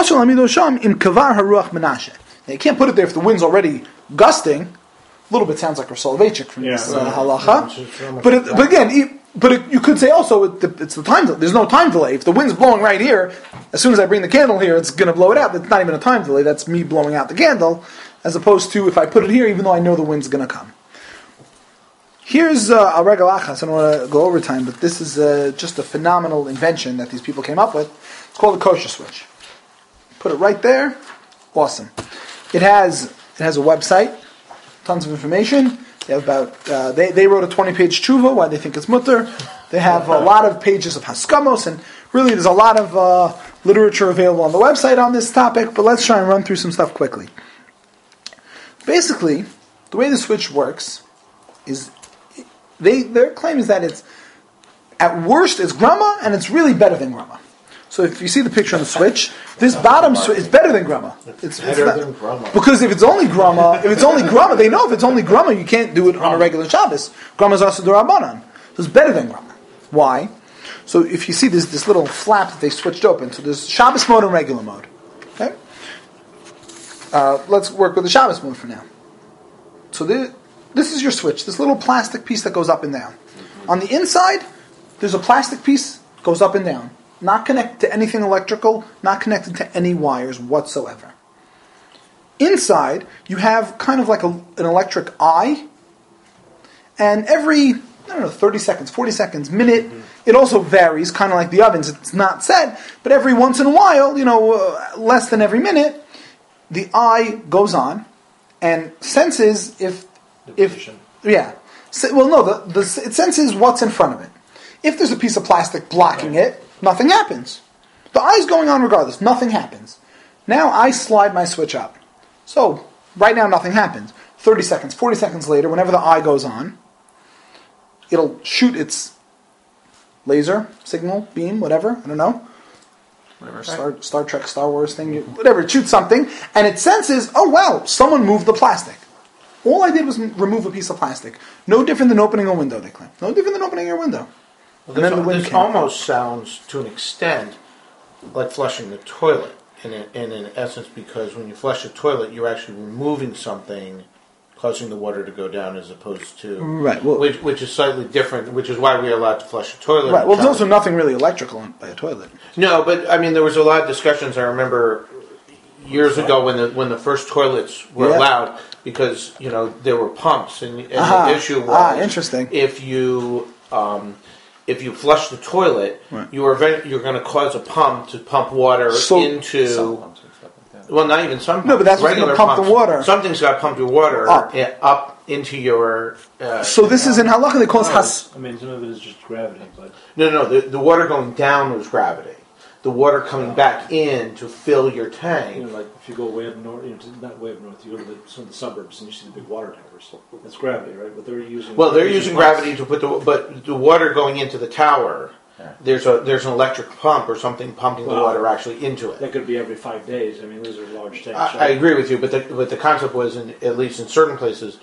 you can't put it there if the wind's already gusting. A little bit sounds like Rav Soloveitchik from this halacha. But again... But you could say also it's the time. There's no time delay. If the wind's blowing right here, as soon as I bring the candle here, it's going to blow it out. It's not even a time delay. That's me blowing out the candle, as opposed to if I put it here, even though I know the wind's going to come. Here's a regel achas. I don't want to go over time, but this is just a phenomenal invention that these people came up with. It's called the kosher switch. Put it right there. Awesome. It has a website, tons of information. They have about they wrote a 20-page tshuva why they think it's mutter. They have a lot of pages of haskamos, and really there's a lot of literature available on the website on this topic. But let's try and run through some stuff quickly. Basically, the way the switch works is their claim is that it's at worst it's grama, and it's really better than grama. So if you see the picture on the switch, this bottom switch is better than grama. It's better than grama. Because if it's only grama, they know if it's only grama, you can't do it on a regular Shabbos. Grama is also d'Rabbanan. So it's better than grama. Why? So if you see this little flap that they switched open, so there's Shabbos mode and regular mode. Okay? Let's work with the Shabbos mode for now. So this is your switch, this little plastic piece that goes up and down. On the inside, there's a plastic piece that goes up and down. Not connected to anything electrical, not connected to any wires whatsoever. Inside, you have kind of like an electric eye, and every, 30 seconds, 40 seconds, minute, it also varies, kind of like the ovens, it's not set, but every once in a while, less than every minute, the eye goes on and senses it senses what's in front of it. If there's a piece of plastic blocking it, nothing happens. The eye's going on regardless. Nothing happens. Now I slide my switch up. So, right now nothing happens. 30 seconds, 40 seconds later, whenever the eye goes on, it'll shoot its laser, signal, beam, whatever, I don't know. Whatever, Star Trek, Star Wars thing, whatever, it shoots something, and it senses, oh wow, someone moved the plastic. All I did was remove a piece of plastic. No different than opening a window, they claim. No different than opening your window. Well, this almost sounds, to an extent, like flushing the toilet, in essence, because when you flush a toilet, you're actually removing something, causing the water to go down, as opposed to... Right. Well, which is slightly different, which is why we're allowed to flush a toilet. Right. Well, there's also nothing really electrical by a toilet. No, but, I mean, there was a lot of discussions, I remember, years ago when the first toilets were allowed, because, there were pumps, and the issue was... interesting. If you flush the toilet, right, you're going to cause a pump to pump water into... Well, not even some pumps. No, but that's what's going to pump the water. Something's got to pump your water up into your... so this is in halacha, they call it has... I mean, some of it is just gravity, but... No, the water going down was gravity. The water coming back in to fill your tank. Like if you go way up north, not way up north, you go to some of the suburbs and you see the big water towers. That's gravity, right? But they're using... Well, they're using gravity to put but the water going into the tower... There's an electric pump or something pumping the water actually into it. That could be every 5 days. I mean, those are large tanks. I agree with you, but the concept was, at least in certain places,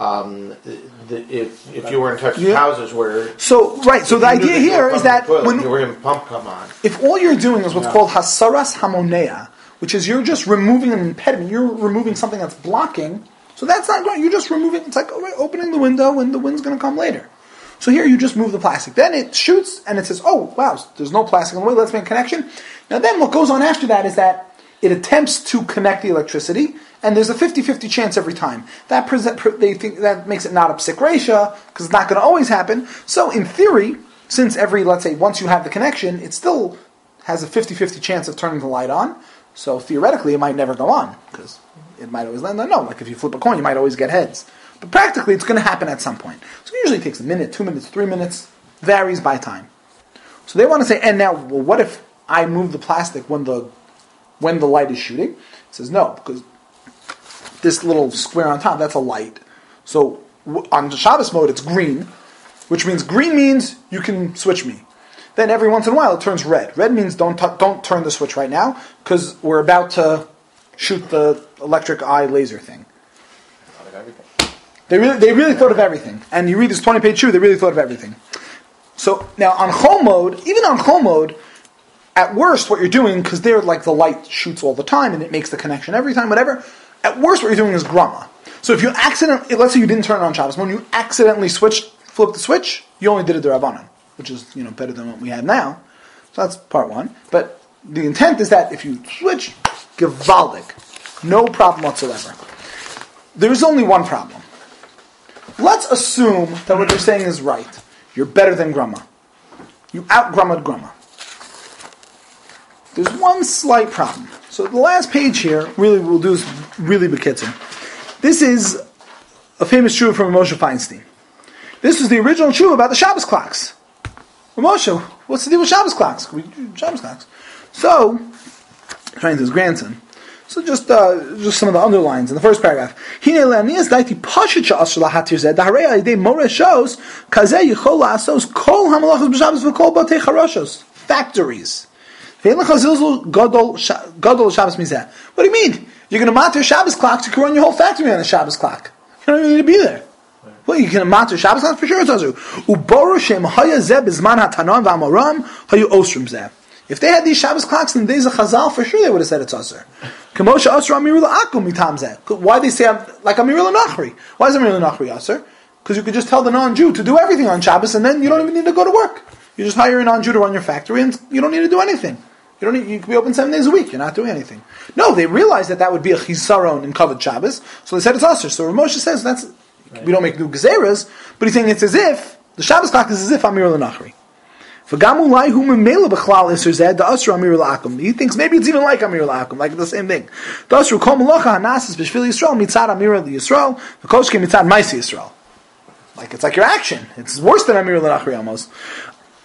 if you were in Texas houses where... So the idea here is that when... You were in pump come on. If all you're doing is what's called hasaras hamonea, which is you're just removing an impediment, you're removing something that's blocking, so that's not going... You're just removing... It's like opening the window and the wind's going to come later. So here you just move the plastic. Then it shoots and it says, oh, wow, there's no plastic in the way, let's make a connection. Now then what goes on after that is that it attempts to connect the electricity, and there's a 50-50 chance every time. They think that makes it not a psik reisha, because it's not going to always happen. So in theory, since let's say, once you have the connection, it still has a 50-50 chance of turning the light on. So theoretically, it might never go on, because it might always land on no. Like if you flip a coin, you might always get heads. But practically, it's going to happen at some point. So it usually takes a minute, 2 minutes, 3 minutes, varies by time. So they want to say, and now, well, what if I move the plastic when the light is shooting? It says no, because this little square on top, that's a light. So on the Shabbos mode, it's green, which means green means you can switch me. Then every once in a while, it turns red. Red means don't turn the switch right now, because we're about to shoot the electric eye laser thing. They really thought of everything. And you read this 20-page shoe, they really thought of everything. So now on Chol mode, even on Chol mode, at worst what you're doing, because there like the light shoots all the time and it makes the connection every time, whatever, at worst what you're doing is grama. So if you let's say you didn't turn it on Shabbos, when you accidentally flip the switch, you only did it D'Rabbanan, which is better than what we have now. So that's part one. But the intent is that if you switch, gewaldig, no problem whatsoever. There is only one problem. Let's assume that what you're saying is right. You're better than Grama. You out-Grama'd Grama. There's one slight problem. So the last page here, really we'll do is really bekitzer. This is a famous shuvah from Moshe Feinstein. This is the original shuvah about the Shabbos clocks. Well, Moshe, what's the deal with Shabbos clocks? We do Shabbos clocks. So, trying to his grandson. So just some of the underlines in the first paragraph. Factories. What do you mean? You're going to matter Shabbos clocks, you can run your whole factory on a Shabbos clock. You don't even need to be there. Well, you can matter Shabbos clocks for sure. If they had these Shabbos clocks in the days of Chazal, for sure they would have said it's Asr. Why they say like Amirul Nachri? Why is Amirul Nachri Asr? Because you could just tell the non-Jew to do everything on Shabbos, and then you don't even need to go to work. You just hire a non-Jew to run your factory, and you don't need to do anything. You can be open 7 days a week. You're not doing anything. No, they realized that would be a chisaron in covered Shabbos, so they said it's Asr. So Rav Moshe says we don't make new gezeras, but he's saying it's as if the Shabbos clock is as if Amirul Nachri. He thinks maybe it's even like Amir L'Akum, like the same thing. Like it's like your action. It's worse than Amir L'Achri almost.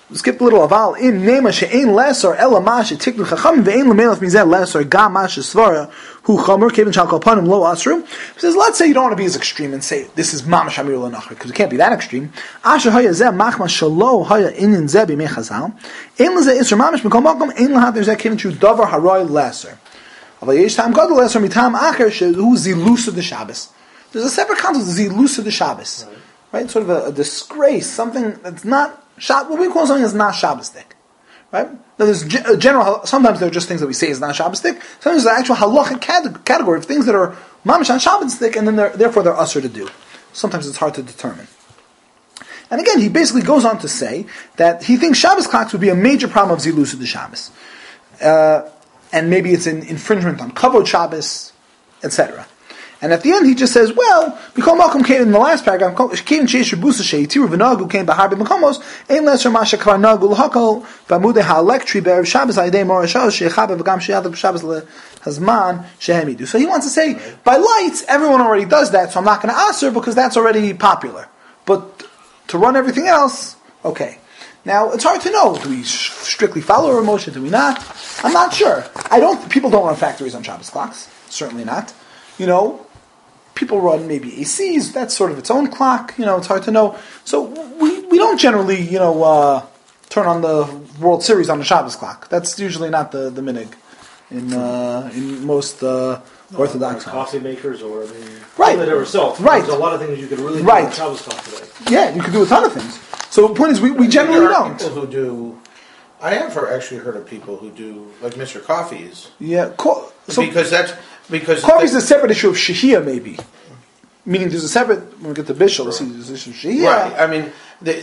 skip a little aval in nema she'ein lesor ela ma she'tiknu chacham ve'ein lemelach mizeh lesor gam ma she'svara hu chomer kevin shal kolpanim lo asru. He says, let's say you don't want to be as extreme and say this is mamash amir l'nachar, because it can't be that extreme. Asher haya zeh machma shalo haya inin zeh b'mei chazal ein lezeh isur mamash mikol makom ein lahater zeh kevin shu davar haroy lesor. Aval yesh tam gadol lesor mitam acher shehu zilus of the Shabbos. There's a separate concept of zilus of the Shabbos, right? Sort of a disgrace, something that's not what we call something that's not Shabbosdik. Right? Now there's a general, sometimes they're just things that we say is not Shabbosdik. Sometimes there's an actual halachic category of things that are mamish on Shabbosdik, and then therefore they're usher to do. Sometimes it's hard to determine. And again, he basically goes on to say that he thinks Shabbos clocks would be a major problem of zilus of the Shabbos. And maybe it's an infringement on kavod Shabbos, etc. And at the end, he just says, well, Mikol Malkum came in the last paragraph, came Sheish Rebusa Sheitiru V'Nagu came Bahar B'Makomos, Ein Lesser Masha Kvar Nagu L'Hakol, B'Amudei HaElectri B'Erev Shabbos Ha'idei Mora Shabbos Shechabe V'Gam Sheyadak B'Shabbos L'Hazman Shehemidu. So he wants to say, by lights, everyone already does that, so I'm not going to answer because that's already popular. But to run everything else, okay. Now, it's hard to know. Do we strictly follow Rav Moshe? Do we not? I'm not sure. People don't run factories on Shabbos clocks. Certainly not. People run maybe ACs, that's sort of its own clock, it's hard to know. So we don't generally, turn on the World Series on the Shabbos clock. That's usually not the minig in most Orthodox coffee makers or right. That yourself. Right. There's a lot of things you could really do on Shabbos clock today. Yeah, you could do a ton of things. So the point is we generally don't. People who do, I have actually heard of people who do, like Mr. Coffee's. Yeah, because coffee is a separate issue of shehiyah, maybe. Meaning, there's a separate when we get to Bishul, there's an issue of shehiyah. Right. I mean,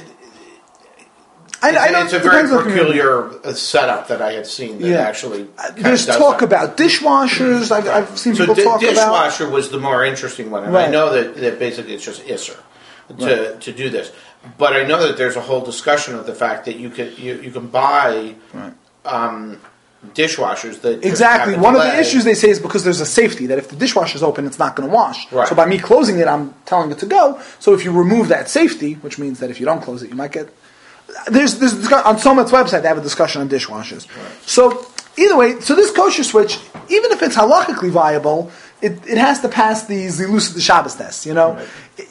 it's a very peculiar setup that I had seen that actually. There's talk about dishwashers. I've seen people talk about. Dishwasher was the more interesting one, and I know that basically it's just Isser to do this. But I know that there's a whole discussion of the fact that you can buy. Dishwashers that exactly one of the issues they say is because there's a safety that if the dishwasher's open it's not going to wash. Right. So by me closing it I'm telling it to go. So if you remove that safety, which means that if you don't close it you might get there's on Somet's website they have a discussion on dishwashers. Right. So either way, so this kosher switch, even if it's halachically viable, it has to pass the zilus of the Shabbos test. Right.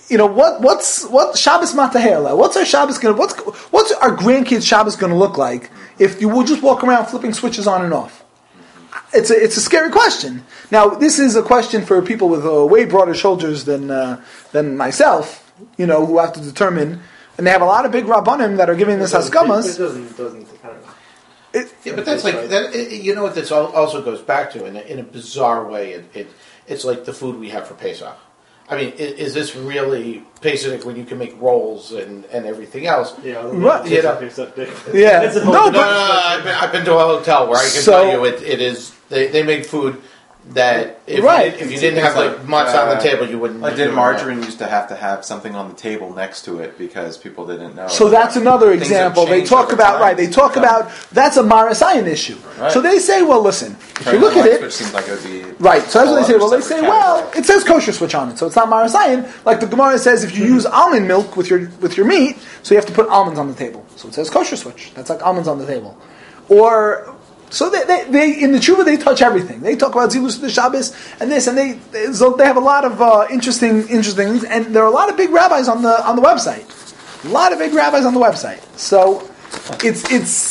What Shabbos matahela? What's our Shabbos going? What's our grandkids' Shabbos going to look like if you will just walk around flipping switches on and off? It's a scary question. Now this is a question for people with way broader shoulders than myself. Who have to determine, and they have a lot of big rabbanim that are giving this haskamas. It doesn't. I don't know. But that's like that. What this also goes back to in a bizarre way. It's like the food we have for Pesach. I mean, is this really Pesach when you can make rolls and everything else? Yeah, right. Yeah. No, but I've been to a hotel where I can tell you it is. They make food that if you didn't have like mutts on the table, you wouldn't. Like did margarine used to have something on the table next to it because people didn't know. So that's another example. They talk about about that's a Marasayan issue. Right. So they say, well, listen, if you look at it, which seems like it would be right. So that's what they say. Well, they say, well, it says kosher switch on it, so it's not Marasayan. Like the Gemara says, if you use almond milk with your meat, so you have to put almonds on the table. So it says kosher switch. That's like almonds on the table, or. So they in the tshuva they touch everything. They talk about zilus of the Shabbos and this, and they have a lot of interesting things, and there are a lot of big rabbis on the website. A lot of big rabbis on the website. So it's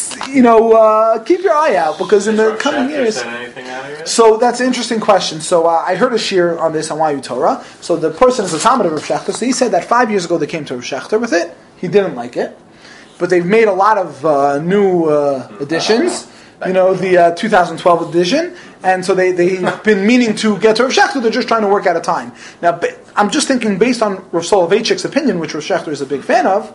keep your eye out because in the coming years. So that's an interesting question. So I heard a shir on this on YU Torah. So the person is a Talmud of Rav Shechter. So he said that 5 years ago they came to Rav Shechter with it. He didn't like it, but they've made a lot of new additions. The 2012 edition, and so they've been meaning to get to Rav Shechter, they're just trying to work out a time. Now, I'm just thinking, based on Rav Soloveitchik's opinion, which Rav Shechter is a big fan of,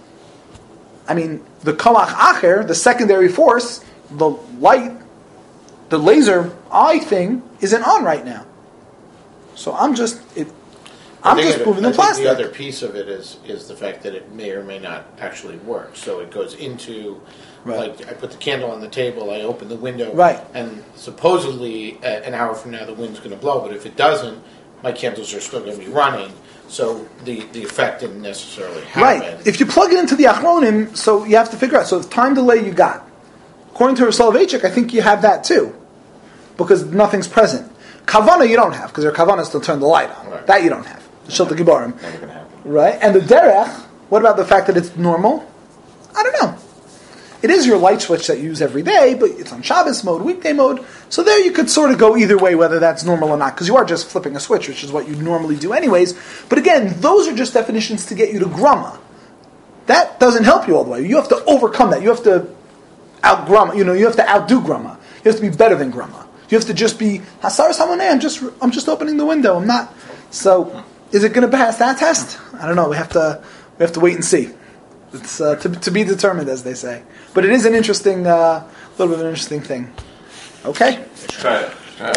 I mean, the Koach Acher, the secondary force, the light, the laser eye thing, isn't on right now. So I'm just moving the plastic. The other piece of it is the fact that it may or may not actually work. So it goes into... Right. Like I put the candle on the table, I open the window, right. And supposedly an hour from now the wind's going to blow. But if it doesn't, my candles are still going to be running. So the effect didn't necessarily happen. Right. If you plug it into the Achronim, so you have to figure out. So the time delay you got. According to Rav Soloveitchik, I think you have that too. Because nothing's present. Kavana you don't have, because your Kavana is to turn the light on. Right. That you don't have. The Shilta Gibarim. Never gonna happen. Right? And the Derech, what about the fact that it's normal? I don't know. It is your light switch that you use every day, but it's on Shabbos mode, weekday mode. So there you could sort of go either way, whether that's normal or not, because you are just flipping a switch, which is what you normally do anyways. But again, those are just definitions to get you to Grama. That doesn't help you all the way. You have to overcome that. You have to out Grama. You have to outdo Grama. You have to be better than Grama. You have to just be Hasaras Hamoneh. I'm just opening the window. I'm not. So, is it going to pass that test? I don't know. We have to wait and see. It's to be determined, as they say. But it is an interesting, little bit of an interesting thing. Okay. Let's try it.